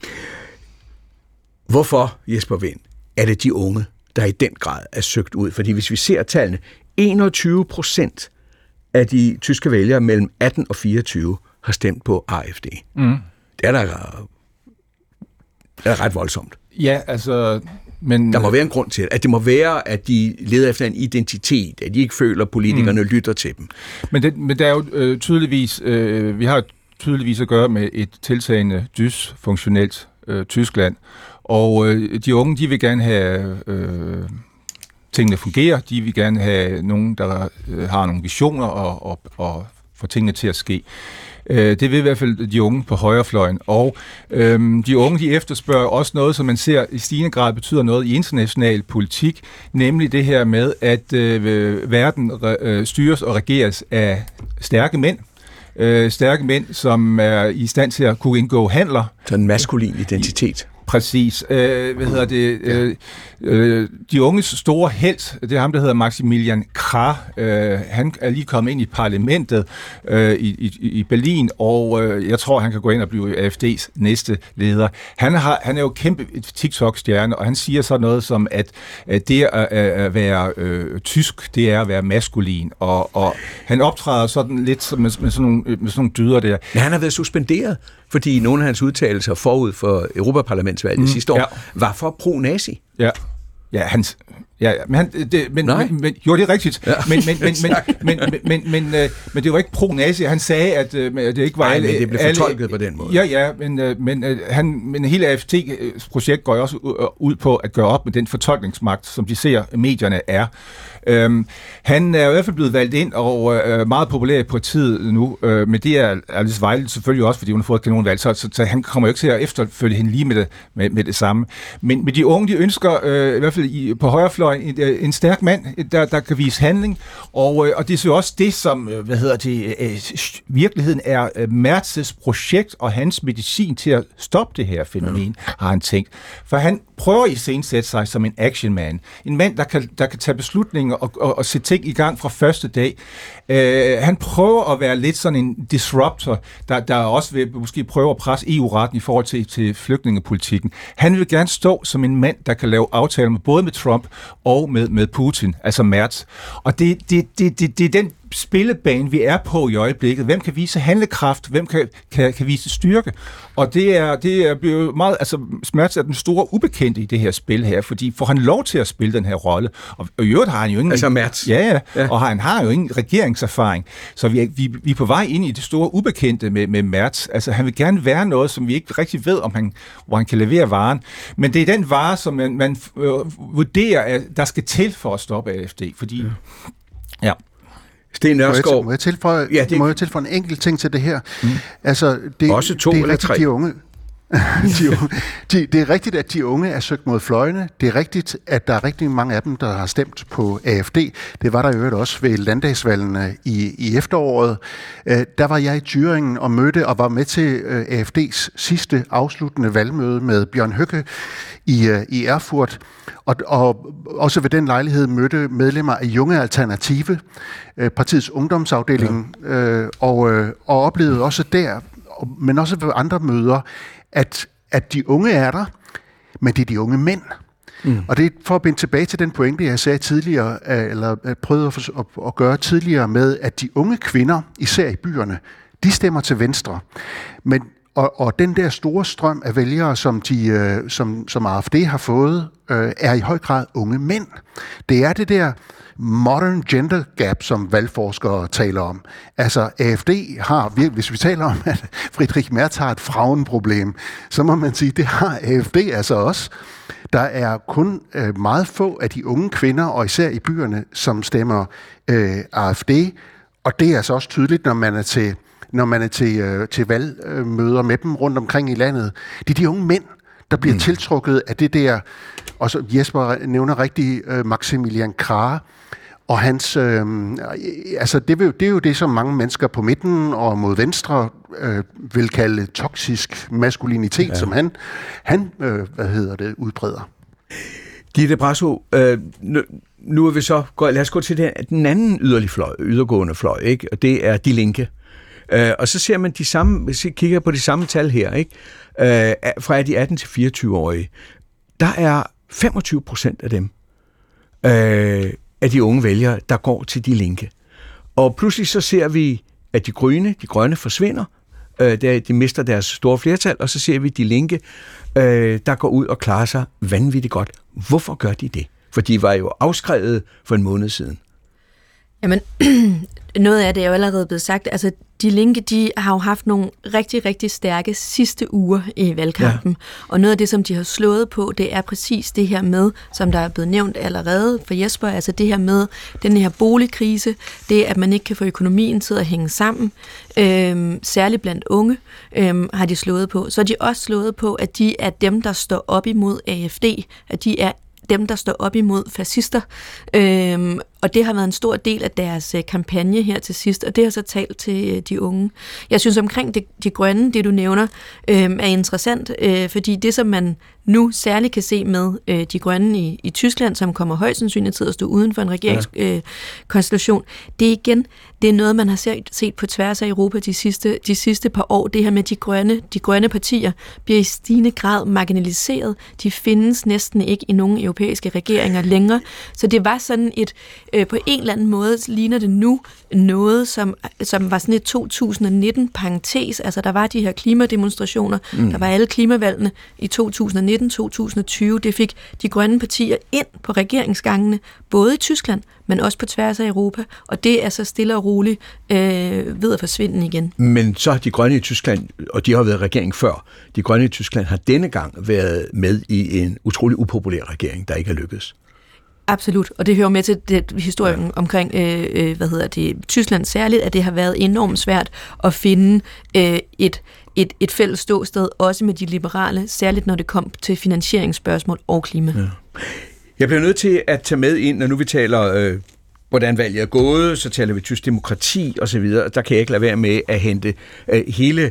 Hvorfor, Jesper Wind, er det de unge, der i den grad er søgt ud? Fordi hvis vi ser tallene, enogtyve procent af de tyske vælgere mellem atten og fireogtyve har stemt på A F D. Mm. Det er da, det er ret voldsomt. Ja, altså... Men, der må være en grund til det. At det må være, at de leder efter en identitet, at de ikke føler, at politikerne mm. lytter til dem. Men, det, men der er jo øh, tydeligvis... Øh, vi har tydeligvis at gøre med et tiltagende dysfunktionelt øh, Tyskland. Og øh, de unge, de vil gerne have øh, tingene fungerer. De vil gerne have nogen, der øh, har nogle visioner og, og, og får tingene til at ske. Øh, det vil i hvert fald de unge på højrefløjen. Og øh, de unge, de efterspørger også noget, som man ser i stigende grad betyder noget i international politik, nemlig det her med, at øh, verden øh, styres og regeres af stærke mænd. Øh, stærke mænd, som er i stand til at kunne indgå handler. Så en maskulin identitet. Præcis. Øh, hvad hedder det? Øh, øh, de unges store helt, det er ham, der hedder Maximilian Krah. Øh, han er lige kommet ind i parlamentet øh, i, i, i Berlin, og øh, jeg tror, han kan gå ind og blive A F D's næste leder. Han, har, han er jo kæmpe TikTok-stjerne, og han siger så noget som, at, at det at, at være øh, tysk, det er at være maskulin, og, og han optræder sådan lidt med, med, sådan nogle, med sådan nogle dyder der. Men han har været suspenderet, fordi nogle af hans udtalelser forud for Europaparlamentsvalget mm, sidste år, ja. var for pro-nazi. Ja, ja, hans... Ja, men, han, det, men, men, men jo, det er rigtigt. Ja. Men, men, men, men, men, men, men, men, men det var ikke pro-nazi. Han sagde, at, at det ikke var Nej, alle... men det blev fortolket alle, på den måde. Ja, ja, men, men, han, men hele A F D's projekt går jo også ud på at gøre op med den fortolkningsmagt, som de ser medierne er. Øhm, han er i hvert fald blevet valgt ind og øh, meget populær i partiet nu, øh, men det er Alice Weidel selvfølgelig også, fordi hun har fået et kanonvalg, så, så, så han kommer jo ikke til at efterfølge hende lige med det, med, med det samme. Men, men de unge, de ønsker øh, i hvert fald i, på højrefløjen en, en stærk mand, der, der kan vise handling, og, øh, og det er så også det, som øh, hvad hedder det, øh, virkeligheden er øh, Merz's projekt og hans medicin til at stoppe det her fænomen, ja. har han tænkt. For han prøver at iscenesætte sig som en actionman. En mand, der kan, der kan tage beslutninger og, og, og sætte ting i gang fra første dag. Uh, han prøver at være lidt sådan en disruptor, der, der også vil måske prøve at presse E U-retten i forhold til, til flygtningepolitikken. Han vil gerne stå som en mand, der kan lave aftaler med både med Trump og med, med Putin, altså Merz. Og det, det, det, det, det er den spillebane, vi er på i øjeblikket. Hvem kan vise handlekraft? Hvem kan, kan, kan vise styrke? Og det er, det er blevet meget, altså Merz er den store ubekendte i det her spil her, fordi får han lov til at spille den her rolle? Og, og i øvrigt har han jo ingen... Altså Merz. Ja, ja, ja. Og han har jo ingen regeringserfaring. Så vi er, vi, vi er på vej ind i det store ubekendte med, med Merz. Altså han vil gerne være noget, som vi ikke rigtig ved, om han, hvor han kan levere varen. Men det er den vare, som man, man øh, vurderer, at der skal til for at stoppe A F D. Fordi... Ja. ja. Sten Nørskov. Må jeg tilføje, ja, det... må jeg tilføje en enkelt ting til det her? Mm. Altså, det, Også to det er eller tre. De unge, de unge, de, det er rigtigt, at de unge er søgt mod fløjene. Det er rigtigt, at der er rigtig mange af dem, der har stemt på A F D. Det var der i øvrigt også ved landdagsvalgene i, i efteråret. Uh, der var jeg i Thüringen og mødte og var med til uh, A F D's sidste afsluttende valgmøde med Bjørn Høcke i, uh, i Erfurt. Og, og også ved den lejlighed mødte medlemmer af Junge Alternative, uh, partiets ungdomsafdeling, ja. uh, og, uh, og oplevede også der, men også ved andre møder, at, at de unge er der, men det er de unge mænd. Mm. Og det er for at binde tilbage til den pointe, jeg sagde tidligere, eller prøvede at, at, at gøre tidligere med, at de unge kvinder, især i byerne, de stemmer til venstre. Men, og, og den der store strøm af vælgere, som, de, som, som A F D har fået, er i høj grad unge mænd. Det er det der modern gender gap, som valgforskere taler om. Altså, A F D har, hvis vi taler om, at Friedrich Merz har et frauenproblem, så må man sige, det har A F D altså også. Der er kun øh, meget få af de unge kvinder, og især i byerne, som stemmer øh, A F D, og det er altså også tydeligt, når man er til, når man er til, øh, til valgmøder med dem rundt omkring i landet. Det er de unge mænd, der bliver mm. tiltrukket af det der, og så Jesper nævner rigtig øh, Maximilian Krah, og hans, øh, altså det, vil, det er jo det, som mange mennesker på midten og mod venstre øh, vil kalde toksisk maskulinitet, ja. som han, han øh, hvad hedder det, udbreder. Ditte Brasso, øh, nu, nu er vi så, lad os gå til den, den anden yderlig fløj, ydergående fløj, ikke? Og det er De Linke. Øh, og så ser man de samme, hvis I kigger på de samme tal her, ikke? Øh, fra de atten til fireogtyve-årige, der er femogtyve procent af dem, øh, af de unge vælgere, der går til De Linke. Og pludselig så ser vi, at de grønne, de grønne forsvinder, øh, der, de mister deres store flertal, og så ser vi De Linke, øh, der går ud og klarer sig vanvittigt godt. Hvorfor gør de det? For de var jo afskrevet for en måned siden. Jamen, noget af det er jo allerede blevet sagt. Altså, De Linke, de har jo haft nogle rigtig, rigtig stærke sidste uger i valgkampen. Ja. Og noget af det, som de har slået på, det er præcis det her med, som der er blevet nævnt allerede for Jesper, altså det her med den her boligkrise, det at man ikke kan få økonomien til at hænge sammen, øhm, særligt blandt unge, øhm, har de slået på. Så har de også slået på, at de er dem, der står op imod A F D, at de er dem, der står op imod fascister. Øhm, og det har været en stor del af deres øh, kampagne her til sidst, og det har så talt til øh, de unge. Jeg synes omkring det, de grønne, det du nævner, øh, er interessant, øh, fordi det, som man nu særligt kan se med øh, de grønne i, i Tyskland, som kommer højst sandsynligt til at stå uden for en regeringskonstellation, ja. øh, det er igen, det er noget, man har set, set på tværs af Europa de sidste, de sidste par år. Det her med de grønne, de grønne partier bliver i stigende grad marginaliseret. De findes næsten ikke i nogen europæiske regeringer længere. Så det var sådan et, øh, på en eller anden måde ligner det nu noget, som, som var sådan et to tusind nitten-parentes. Altså der var de her klimademonstrationer, mm. der var alle klimavalgene i to tusind nitten til to tusind tyve. Det fik de grønne partier ind på regeringsgangene, både i Tyskland, men også på tværs af Europa, og det er så stille og roligt øh, ved at forsvinde igen. Men så har de grønne i Tyskland, og de har været regering før, de grønne i Tyskland har denne gang været med i en utrolig upopulær regering, der ikke er lykkedes. Absolut, og det hører med til det, historien ja. omkring, øh, hvad hedder det, Tyskland særligt, at det har været enormt svært at finde øh, et, et, et fælles ståsted, også med de liberale, særligt når det kom til finansieringsspørgsmål og klima. Ja. Jeg bliver nødt til at tage med ind, når nu vi taler, øh, hvordan valget er gået, så taler vi tysk demokrati osv., der kan jeg ikke lade være med at hente øh, hele,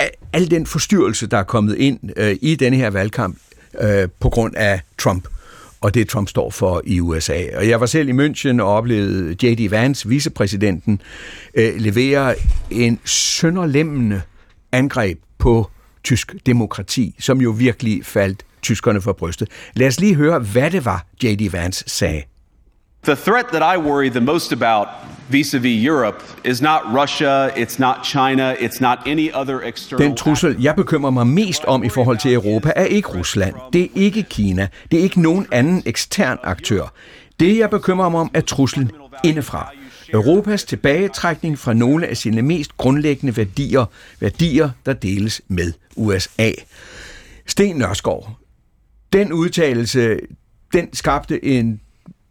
al den forstyrrelse, der er kommet ind øh, i denne her valgkamp øh, på grund af Trump, og det Trump står for i U S A. Og jeg var selv i München og oplevede J D Vance, vicepræsidenten, øh, levere en sønderlemmende angreb på tysk demokrati, som jo virkelig faldt tyskerne for brystet. Lad os lige høre, hvad det var, J D Vance sagde. The threat that I worry the most about vis-a-vis Europe is not Russia, it's not China, it's not any other external. Den trussel, jeg bekymrer mig mest om i forhold til Europa, er ikke Rusland. Det er ikke Kina. Det er ikke nogen anden ekstern aktør. Det, jeg bekymrer mig om, er truslen indefra. Europas tilbagetrækning fra nogle af sine mest grundlæggende værdier, værdier, der deles med U S A. Sten Nørskov, den udtalelse, den skabte en,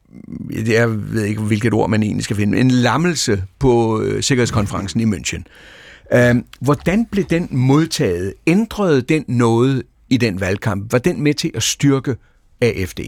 jeg ved ikke, hvilket ord man egentlig skal finde, en lammelse på øh, Sikkerhedskonferencen i München. Øh, hvordan blev den modtaget? Ændrede den noget i den valgkamp? Var den med til at styrke A F D?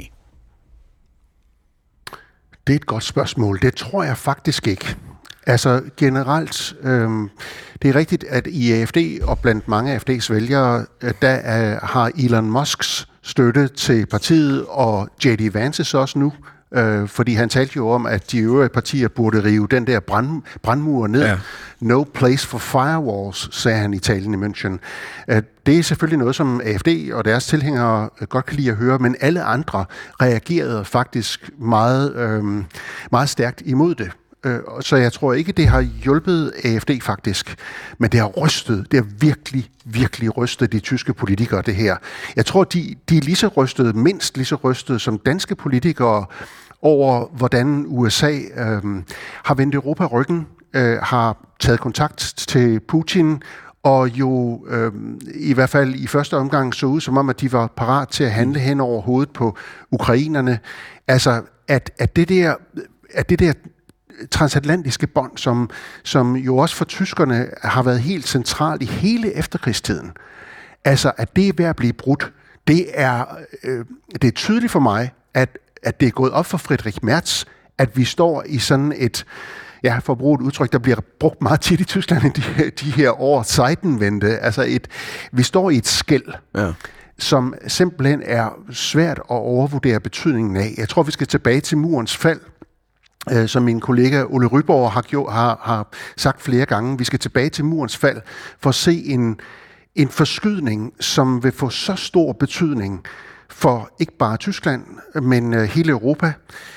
Det er et godt spørgsmål. Det tror jeg faktisk ikke. Altså generelt, øh, det er rigtigt, at i A F D og blandt mange af A F D's vælgere, der er, har Elon Musks støtte til partiet, og J D Vances også nu, øh, fordi han talte jo om, at de øvrige partier burde rive den der brand, brandmur ned. Ja. No place for firewalls, sagde han i talen i München. Det er selvfølgelig noget, som A F D og deres tilhængere godt kan lide at høre, men alle andre reagerede faktisk meget, øh, meget stærkt imod det. Så jeg tror ikke, det har hjulpet A F D faktisk, men det har rystet, det har virkelig, virkelig rystet de tyske politikere, det her. Jeg tror, de, de er lige så rystede, mindst lige så rystede som danske politikere over, hvordan U S A øh, har vendt Europa ryggen, øh, har taget kontakt til Putin, og jo øh, i hvert fald i første omgang så ud som om, at de var parat til at handle hen over hovedet på ukrainerne. Altså, at, at det der... At det der transatlantiske bånd, som, som jo også for tyskerne har været helt centralt i hele efterkrigstiden, altså at det er ved at blive brudt, det er, øh, det er tydeligt for mig, at, at det er gået op for Friedrich Merz, at vi står i sådan et, ja, for at bruge et udtryk, der bliver brugt meget tit i Tyskland i de, de her år, Zeitenwende, altså et, vi står i et skel, ja, som simpelthen er svært at overvurdere betydningen af. Jeg tror, vi skal tilbage til murens fald, som min kollega Ole Ryborg har, gjort, har, har sagt flere gange. Vi skal tilbage til murens fald for at se en, en forskydning, som vil få så stor betydning for ikke bare Tyskland, men hele Europa.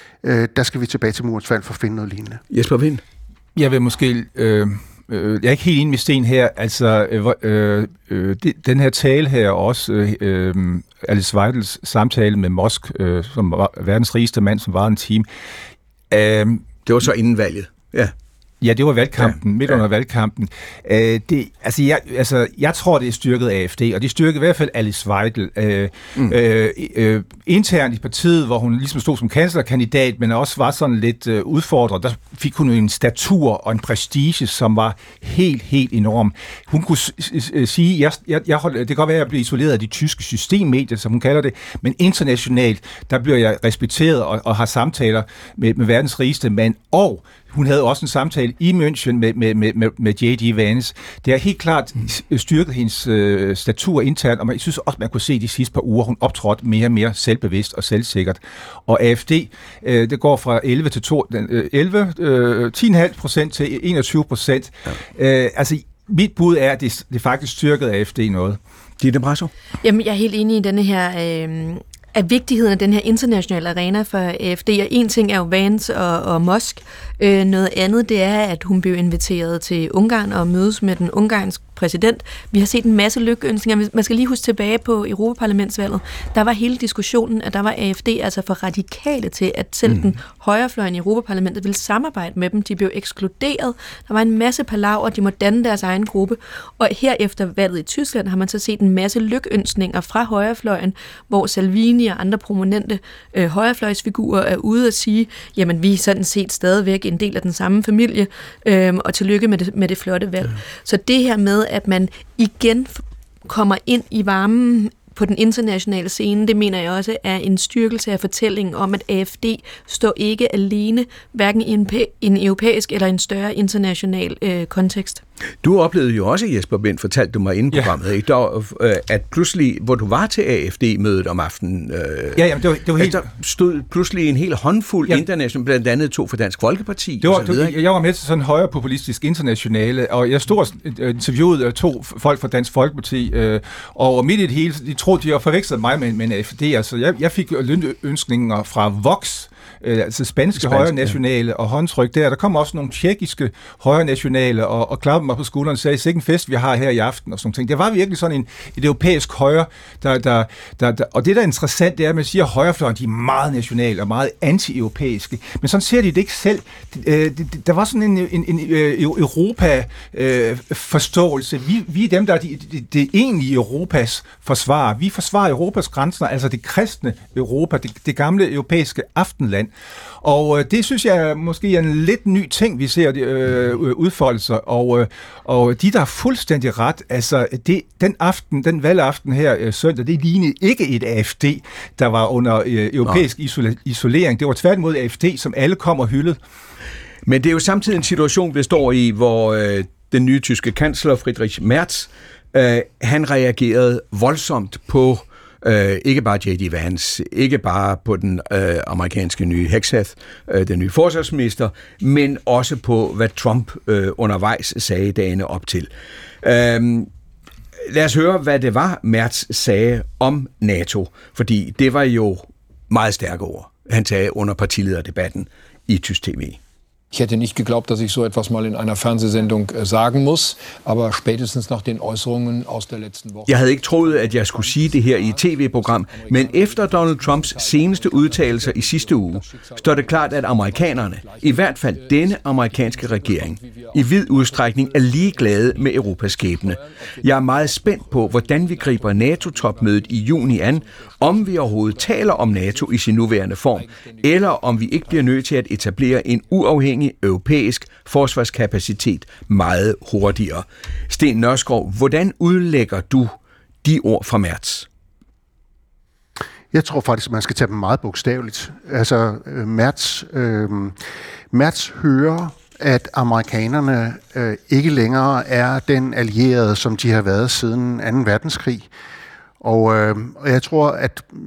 Der skal vi tilbage til murens fald for at finde noget lignende. Jesper Wind? Jeg vil måske... Øh Jeg er ikke helt enig med Sten her. Altså, øh, øh, den her tale her, også øh, Alice Weidels samtale med Musk, øh, som var verdens rigeste mand, som var en time. Øh, det var så inden valget, ja. Ja, det var valgkampen, ja, midt under ja. valgkampen. Øh, det, altså, jeg, altså, jeg tror, det er styrket A F D, og det styrkede i hvert fald Alice Weidel. Øh, mm. øh, øh, internt i partiet, hvor hun ligesom stod som kanslerkandidat, men også var sådan lidt øh, udfordret, der fik hun en statur og en prestige, som var helt, helt enorm. Hun kunne s- sige, jeg, jeg, jeg hold, det kan godt være, at jeg bliver isoleret af de tyske systemmedier, som hun kalder det, men internationalt, der bliver jeg respekteret og, og har samtaler med, med verdens rigeste mand, og hun havde også en samtale i München med, med, med, med J D Vance. Det har helt klart styrket hendes øh, statur internt, og jeg synes også, man kunne se de sidste par uger, hun optrådte mere og mere selvbevidst og selvsikkert. Og A F D, øh, det går fra elleve til to, øh, elleve, øh, ti komma fem procent til enogtyve procent. Ja. Øh, altså, mit bud er, at det, det faktisk styrket A F D noget. Ditte Brasso? Jamen, jeg er helt enig i denne her... Øh af vigtigheden af den her internationale arena for A F D, og en ting er jo Vance og, og Musk. Øh, noget andet, det er, at hun blev inviteret til Ungarn og mødes med den ungarske præsident. Vi har set en masse lykkeønskninger. Man skal lige huske tilbage på Europaparlamentsvalget. Der var hele diskussionen, at der var A F D altså for radikale til, at selv mm. den højrefløjen i Europaparlamentet ville samarbejde med dem. De blev ekskluderet. Der var en masse palaver, de må danne deres egen gruppe. Og her efter valget i Tyskland har man så set en masse lykkeønskninger fra højrefløjen, hvor Salvini og andre prominente øh, højrefløjsfigurer er ude at sige, jamen vi er sådan set stadigvæk en del af den samme familie, øh, og tillykke med det, med det flotte valg. Ja. Så det her med, at man igen kommer ind i varmen på den internationale scene, det mener jeg også er en styrkelse af fortællingen om, at A F D står ikke alene, hverken i en, en europæisk eller en større international øh, kontekst. Du oplevede jo også, Jesper Wind, fortalte du mig inden programmet, ja. ikke? Der, øh, at pludselig, hvor du var til A F D-mødet om aftenen, øh, ja, jamen, det var, det var helt... der stod pludselig en hel håndfuld ja. international, blandt andet to for Dansk Folkeparti. Det var, og så videre, det, jeg var med til sådan en højre populistisk internationale, og jeg stod og interviewede to folk fra Dansk Folkeparti, øh, og midt i det hele, de troede, de har forvekslet mig med, med en A F D. Altså, jeg, jeg fik lønønskninger fra Vox, altså spanske Spansk, højre nationale ja. og håndtryk der. Der kom også nogle tjekkiske højre nationale og, og klappede mig på skulderen og sagde, sikke en fest, vi har her i aften og sådan ting. Det var virkelig sådan en, et europæisk højre, der, der, der, der, og det der er interessant, det er, at man siger, at højrefløjen, de er meget nationale og meget anti-europæiske, men sådan ser de det ikke selv. Der var sådan en, en, en, en Europa-forståelse. Vi, vi er dem, der er det de, de egentlige Europas forsvarer. Vi forsvarer Europas grænser, altså det kristne Europa, det, det gamle europæiske aftenland. Og øh, det synes jeg måske er en lidt ny ting, vi ser øh, udfolde sig. Og, øh, og de, der er fuldstændig ret, altså det, den aften, den valgaften her øh, søndag, det lignede ikke et A F D, der var under øh, europæisk isola- isolering. Det var tværtimod A F D, som alle kom og hyldede. Men det er jo samtidig en situation, vi står i, hvor øh, den nye tyske kansler Friedrich Merz, øh, han reagerede voldsomt på Uh, ikke bare J D Vance, ikke bare på den uh, amerikanske nye Hegseth, uh, den nye forsvarsminister, men også på, hvad Trump uh, undervejs sagde dagene op til. Uh, lad os høre, hvad det var, Merz sagde om NATO, fordi det var jo meget stærke ord, han sagde under partilederdebatten i tysk tv. Ich hätte nicht geglaubt, dass ich so etwas mal in einer Fernsehsendung sagen muss, aber spätestens nach den Äußerungen aus der letzten Woche. Jeg havde ikke troet, at jeg skulle sige det her i et tv-program, men efter Donald Trumps seneste udtalelser i sidste uge, står det klart, at amerikanerne, i hvert fald denne amerikanske regering, i vid udstrækning er ligeglade med Europas skæbne. Jeg er meget spændt på, hvordan vi griber NATO-topmødet i juni an, om vi overhovedet taler om NATO i sin nuværende form, eller om vi ikke bliver nødt til at etablere en uafhængig europæisk forsvarskapacitet meget hurtigere. Sten Nørskov, hvordan udlægger du de ord fra Merz? Jeg tror faktisk, man skal tage dem meget bogstaveligt. Altså, Merz, øh, Merz hører, at amerikanerne øh, ikke længere er den allierede, som de har været siden anden verdenskrig. Og, øh, og jeg tror, at øh,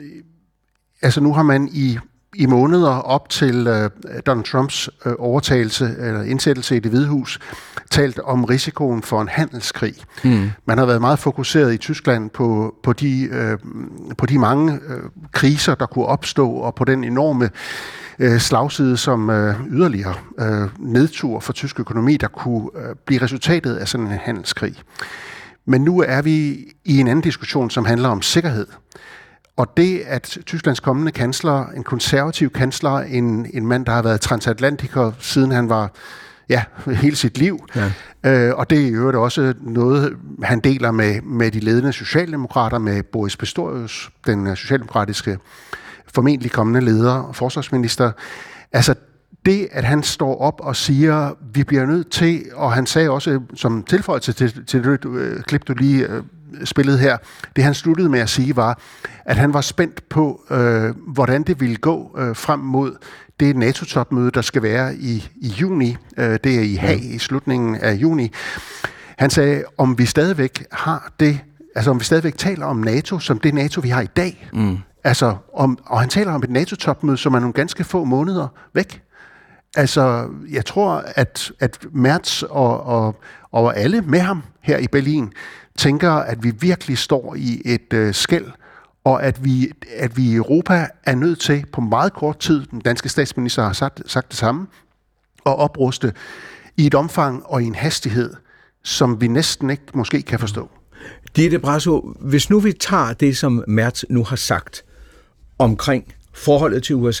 altså nu har man i, i måneder op til øh, Donald Trumps øh, overtagelse eller indsættelse i Det Hvide Hus talt om risikoen for en handelskrig. Mm. Man har været meget fokuseret i Tyskland på, på, de, øh, på de mange øh, kriser, der kunne opstå, og på den enorme øh, slagside som øh, yderligere øh, nedtur for tysk økonomi, der kunne øh, blive resultatet af sådan en handelskrig. Men nu er vi i en anden diskussion, som handler om sikkerhed. Og det, at Tysklands kommende kansler, en konservativ kansler, en, en mand, der har været transatlantiker, siden han var ja, hele sit liv, ja. øh, og det er jo også noget, han deler med, med de ledende socialdemokrater, med Boris Pistorius, den socialdemokratiske formentlig kommende leder og forsvarsminister. Altså, det, at han står op og siger, vi bliver nødt til, og han sagde også, som tilføjelse til, til det øh, klip, du lige øh, spillede her, det han sluttede med at sige var, at han var spændt på, øh, hvordan det ville gå øh, frem mod det NATO-topmøde, der skal være i, i juni. Øh, det er i Haag i slutningen af juni. Han sagde, om vi stadigvæk har det, altså om vi stadigvæk taler om NATO, som det NATO, vi har i dag. Mm. Altså, om, og han taler om et NATO-topmøde, som er nogle ganske få måneder væk. Altså, jeg tror, at, at Merz og, og, og alle med ham her i Berlin tænker, at vi virkelig står i et øh, skel, og at vi, at vi i Europa er nødt til på meget kort tid, den danske statsminister har sagt, sagt det samme, at opruste i et omfang og i en hastighed, som vi næsten ikke måske kan forstå. Ditte Brasso, hvis nu vi tager det, som Merz nu har sagt omkring forholdet til U S A,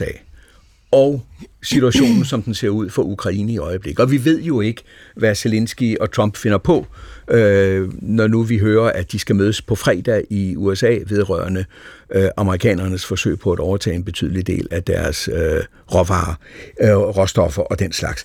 og situationen, som den ser ud for Ukraine i øjeblikket. Og vi ved jo ikke, hvad Zelensky og Trump finder på, øh, når nu vi hører, at de skal mødes på fredag i U S A vedrørende øh, amerikanernes forsøg på at overtage en betydelig del af deres øh, råvarer, øh, råstoffer og den slags.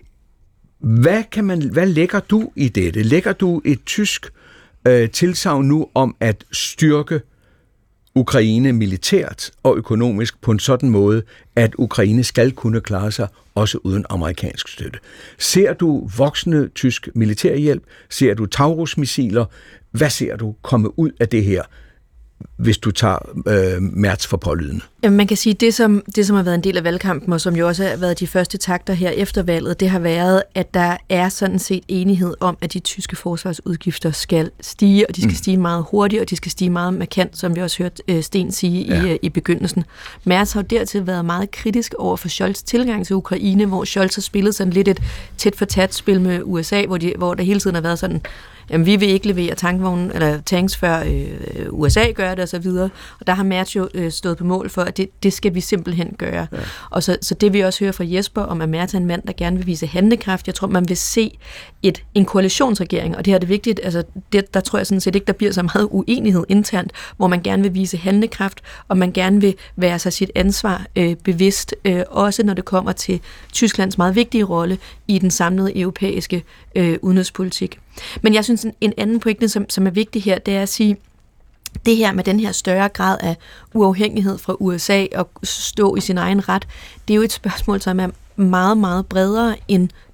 Hvad, kan man, hvad lægger du i dette? Lægger du et tysk øh, tilsagn nu om at styrke Ukraine militært og økonomisk på en sådan måde, at Ukraine skal kunne klare sig også uden amerikansk støtte? Ser du voksende tysk militærhjælp? Ser du Taurus-missiler? Hvad ser du komme ud af det her, hvis du tager øh, Merz for pålydende? Man kan sige, at det som, det, som har været en del af valgkampen, og som jo også har været de første takter her efter valget, det har været, at der er sådan set enighed om, at de tyske forsvarsudgifter skal stige, og de skal mm. stige meget hurtigt, og de skal stige meget markant, som vi også hørte øh, Sten sige ja. i, i begyndelsen. Merz har dertil været meget kritisk over for Scholz' tilgang til Ukraine, hvor Scholz har spillet sådan lidt et tæt-for-tæt spil med U S A, hvor, de, hvor der hele tiden har været sådan, jamen vi vil ikke levere tankvognen eller tanks, før øh, U S A gør det og så videre. Og der har Merz jo øh, stået på mål for, at det, det skal vi simpelthen gøre. Ja. Og så, så det vi også hører fra Jesper om, at Merz er en mand, der gerne vil vise handlekraft. Jeg tror, man vil se et, en koalitionsregering, og det her er det vigtigt, altså det, der tror jeg sådan set ikke, der bliver så meget uenighed internt, hvor man gerne vil vise handlekraft, og man gerne vil være sig sit ansvar øh, bevidst, øh, også når det kommer til Tysklands meget vigtige rolle i den samlede europæiske øh, udenrigspolitik. Men jeg synes, en anden pointe, som, som er vigtig her, det er at sige, det her med den her større grad af uafhængighed fra U S A og stå i sin egen ret, det er jo et spørgsmål, som er meget, meget bredere end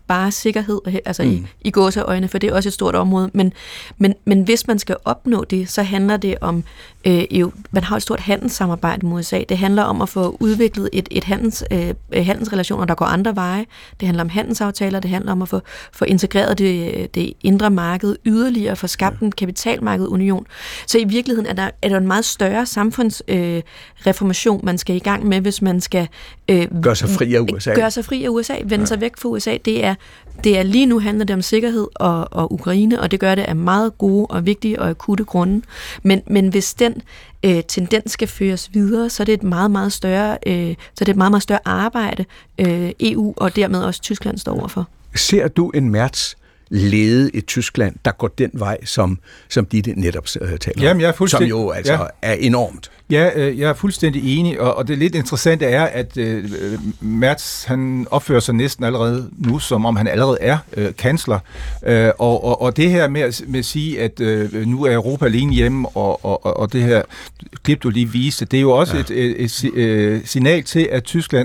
bare sikkerhed, altså mm. i, i gåseøjne, for det er også et stort område, men, men, men hvis man skal opnå det, så handler det om, øh, jo, man har et stort handelssamarbejde med U S A, det handler om at få udviklet et, et handels, øh, handelsrelationer, der går andre veje, det handler om handelsaftaler, det handler om at få, få integreret det, det indre marked yderligere, få skabt ja. en kapitalmarkedunion. Så i virkeligheden er der, er der en meget større samfundsreformation, øh, man skal i gang med, hvis man skal øh, gøre sig fri af U S A. Gøre sig fri af U S A, vende ja. sig væk fra U S A. Det er, det er lige nu handler det om sikkerhed og, og Ukraine, og det gør det af meget gode og vigtige og akutte grunde. Men, men hvis den øh, tendens skal føres videre, så er det et meget, meget større, øh, så er det et meget, meget større arbejde, øh, E U og dermed også Tyskland står overfor. Ser du en Merz lede et Tyskland, der går den vej, som, som Ditte netop uh, taler Jamen, jeg er som jo altså ja. er enormt? Ja, øh, jeg er fuldstændig enig, og, og det lidt interessante er, at øh, Merz, han opfører sig næsten allerede nu, som om han allerede er øh, kansler, øh, og, og, og det her med, med at sige, at øh, nu er Europa alene hjemme, og, og, og det her klip, du lige viste, det er jo også ja. et, et, et, et, et signal til, at Tyskland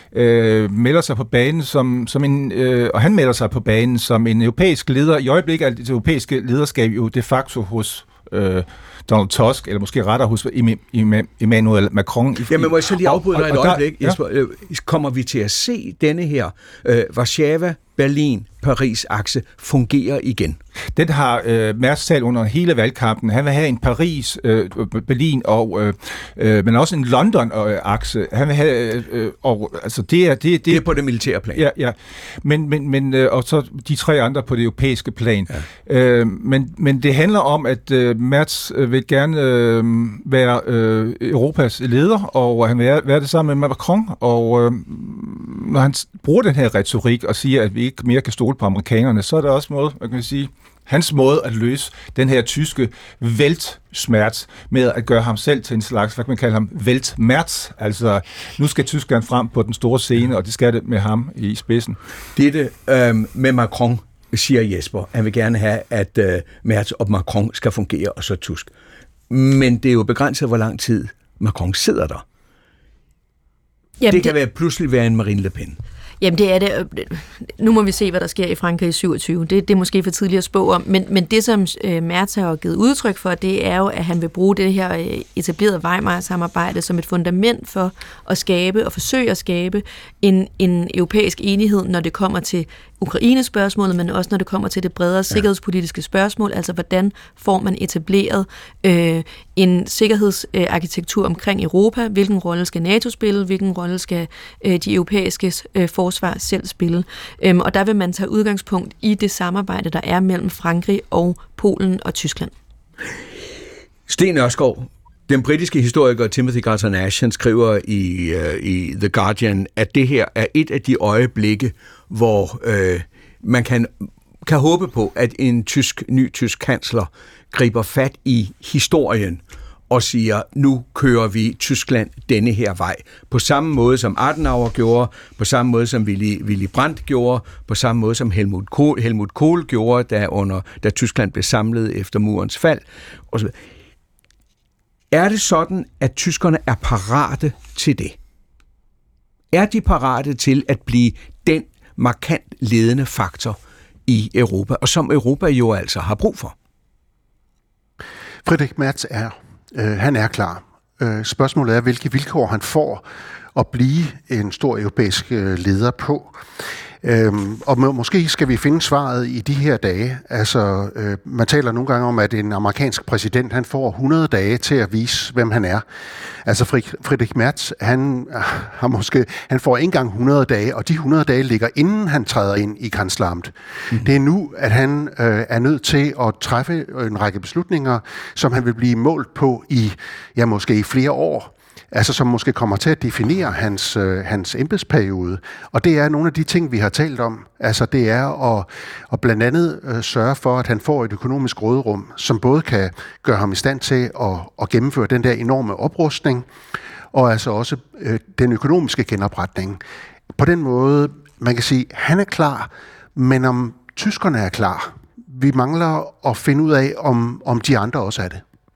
Øh, melder sig på banen som, som en, øh, og han melder sig på banen som en europæisk leder. I øjeblikket er det europæiske lederskab jo de facto hos øh, Donald Tusk, eller måske rettere hos Emmanuel Macron. Jamen må jeg så lige afbryde dig et øjeblik? Der, ja. Jesper, kommer vi til at se denne her øh, Warszawa, Berlin, Paris-akse fungere igen? Den har øh, Merz talt under hele valgkampen. Han vil have en Paris, øh, Berlin og øh, øh, men også en London-akse. Han vil have øh, og altså det er det, det, det er på det militære plan. Ja, ja. Men men men øh, og så de tre andre på det europæiske plan. Ja. Øh, men men det handler om at øh, Merz vil gerne øh, være øh, Europas leder, og han vil være det sammen med Macron, og øh, når han bruger den her retorik og siger at vi ikke mere kan stole på amerikanerne, så er der også måde, man kan sige, hans måde at løse den her tyske Weltschmerz med at gøre ham selv til en slags, hvad kan man kalde ham, Weltmerz. Altså, nu skal Tyskland frem på den store scene, og det skal det med ham i spidsen. Dette øh, med Macron, siger Jesper. Han vil gerne have, at øh, Merz og Macron skal fungere, og så Tusk. Men det er jo begrænset, hvor lang tid Macron sidder der. Jamen, det kan det... være, pludselig være en Marine Le Pen. Jamen det er det. Nu må vi se, hvad der sker i Frankrig i syvogtyve. Det, det er måske for tidligt at spå om. Men, men det, som øh, Merz har givet udtryk for, det er jo, at han vil bruge det her øh, etablerede Weimar-samarbejde som et fundament for at skabe og forsøge at skabe en, en europæisk enighed, når det kommer til Ukraine-spørgsmålet, men også når det kommer til det bredere ja. sikkerhedspolitiske spørgsmål. Altså, hvordan får man etableret øh, en sikkerhedsarkitektur omkring Europa? Hvilken rolle skal NATO spille? Hvilken rolle skal øh, de europæiske øh, forsvar selv spille? Øhm, og der vil man tage udgangspunkt i det samarbejde, der er mellem Frankrig og Polen og Tyskland. Sten Ørskov, den britiske historiker Timothy Garton-Ash skriver i, uh, i The Guardian, at det her er et af de øjeblikke, hvor øh, man kan, kan håbe på, at en tysk, ny tysk kansler griber fat i historien og siger, nu kører vi Tyskland denne her vej. På samme måde som Adenauer gjorde, på samme måde som Willy, Willy Brandt gjorde, på samme måde som Helmut Kohl, Helmut Kohl gjorde, da, under, da Tyskland blev samlet efter murens fald. Og så er det sådan, at tyskerne er parate til det? Er de parate til at blive den markant ledende faktor i Europa, og som Europa jo altså har brug for? Friedrich Merz er, øh, han er klar. Øh, spørgsmålet er, hvilke vilkår han får at blive en stor europæisk øh, leder på. Øhm, og må, måske skal vi finde svaret i de her dage. Altså, øh, man taler nogle gange om, at en amerikansk præsident, han får hundrede dage til at vise, hvem han er. Altså, Friedrich Merz, han, har måske, han får ikke engang hundrede dage, og de hundrede dage ligger, inden han træder ind i kansleramt. Mm-hmm. Det er nu, at han øh, er nødt til at træffe en række beslutninger, som han vil blive målt på i, ja, måske i flere år. Altså som måske kommer til at definere hans, øh, hans embedsperiode. Og det er nogle af de ting, vi har talt om. Altså det er at, at blandt andet øh, sørge for, at han får et økonomisk råderum, som både kan gøre ham i stand til at, at gennemføre den der enorme oprustning, og altså også øh, den økonomiske genopretning. På den måde, man kan sige, han er klar, men om tyskerne er klar. Vi mangler at finde ud af, om, om de andre også er det.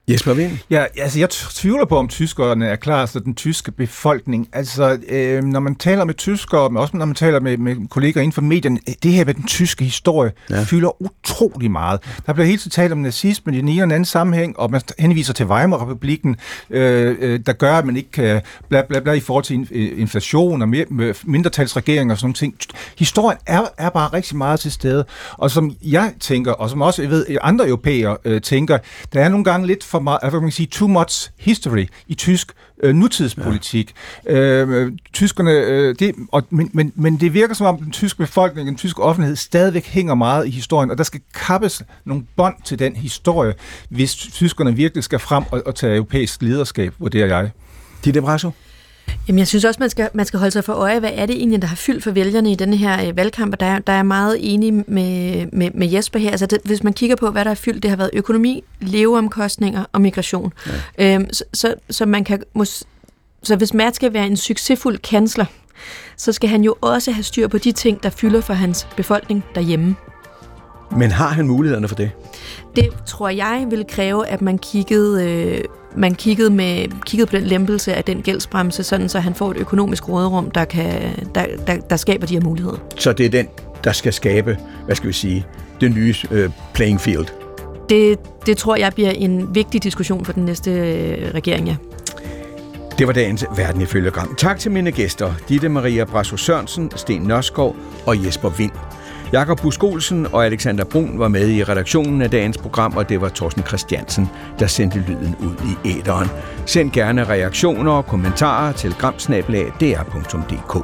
Jesper Wind? Ja, altså jeg tvivler på, om tyskerne er klar til den tyske befolkning. Altså, øh, når man taler med tyskere, men også når man taler med, med kolleger inden for medierne, det her med den tyske historie ja. fylder utrolig meget. Der bliver hele tiden talt om nazismen i den ene og anden sammenhæng, og man henviser til Weimar-republikken, øh, øh, der gør, at man ikke kan bla, bla, bla i forhold til inflation og mindretalsregeringer og sådan nogle ting. Historien er, er bare rigtig meget til stede. Og som jeg tænker, og som også jeg ved, andre europæere øh, tænker, der er nogle gange lidt for meget, hvad kan man sige, too much history i tysk øh, nutidspolitik. Ja. Øh, tyskerne, øh, det, og, men, men, men det virker som om den tyske befolkning, den tyske offentlighed stadigvæk hænger meget i historien, og der skal kappes nogle bånd til den historie, hvis tyskerne virkelig skal frem og, og tage europæisk lederskab, vurderer jeg. Ditte Brasso? Jamen, jeg synes også, man skal, man skal holde sig for øje, hvad er det egentlig, der har fyldt for vælgerne i denne her øh, valgkamp, og der er, der er meget enig med, med, med Jesper her. Altså, det, hvis man kigger på, hvad der har fyldt, det har været økonomi, leveomkostninger og migration. Ja. Øhm, så, så, så, man kan, mås, så hvis Merz skal være en succesfuld kansler, så skal han jo også have styr på de ting, der fylder for hans befolkning derhjemme. Men har han mulighederne for det? Det tror jeg vil kræve, at man kiggede... Øh, man kiggede, med, kiggede på den lempelse af den gældsbremse, sådan så han får et økonomisk råderum, der, kan, der, der, der skaber de her muligheder. Så det er den, der skal skabe, hvad skal vi sige, det nye øh, playing field? Det, det tror jeg bliver en vigtig diskussion for den næste øh, regering, ja. Det var dagens Verden ifølge Gram. Tak til mine gæster, Ditte Maria Brasso Sørensen, Sten Nørskov og Jesper Wind. Jakob Busk Olsen og Alexander Brun var med i redaktionen af dagens program, og det var Torsten Christiansen, der sendte lyden ud i æteren. Send gerne reaktioner og kommentarer til gram snabel-a d r punktum d k.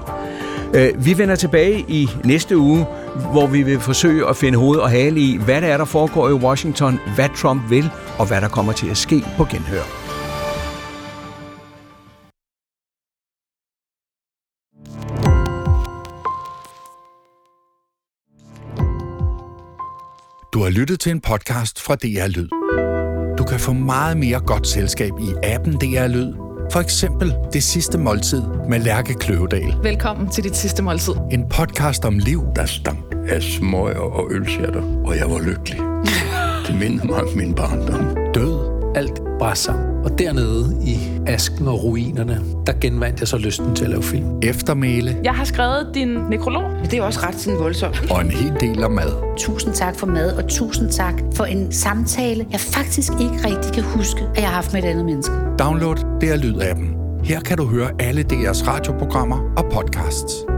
Vi vender tilbage i næste uge, hvor vi vil forsøge at finde hoved og hale i, hvad der er, der foregår i Washington, hvad Trump vil, og hvad der kommer til at ske på genhør. Du har lyttet til en podcast fra D R Lyd. Du kan få meget mere godt selskab i appen D R Lyd. For eksempel Det sidste måltid med Lærke Kløvedal. Velkommen til Dit sidste måltid. En podcast om liv, der stank af smøger og ølsjatter, og jeg var lykkelig. Det mindede mig om min barndom. Død. Alt bare sammen. Og dernede i asken og ruinerne, der genvandt jeg så lysten til at lave film. Eftermæle. Jeg har skrevet din nekrolog. Men det er også ret sådan voldsomt. Og en hel del om mad. Tusind tak for mad, og tusind tak for en samtale, jeg faktisk ikke rigtig kan huske, at jeg har haft med et andet menneske. Download D R Lyd-appen. Her kan du høre alle D R's radioprogrammer og podcasts.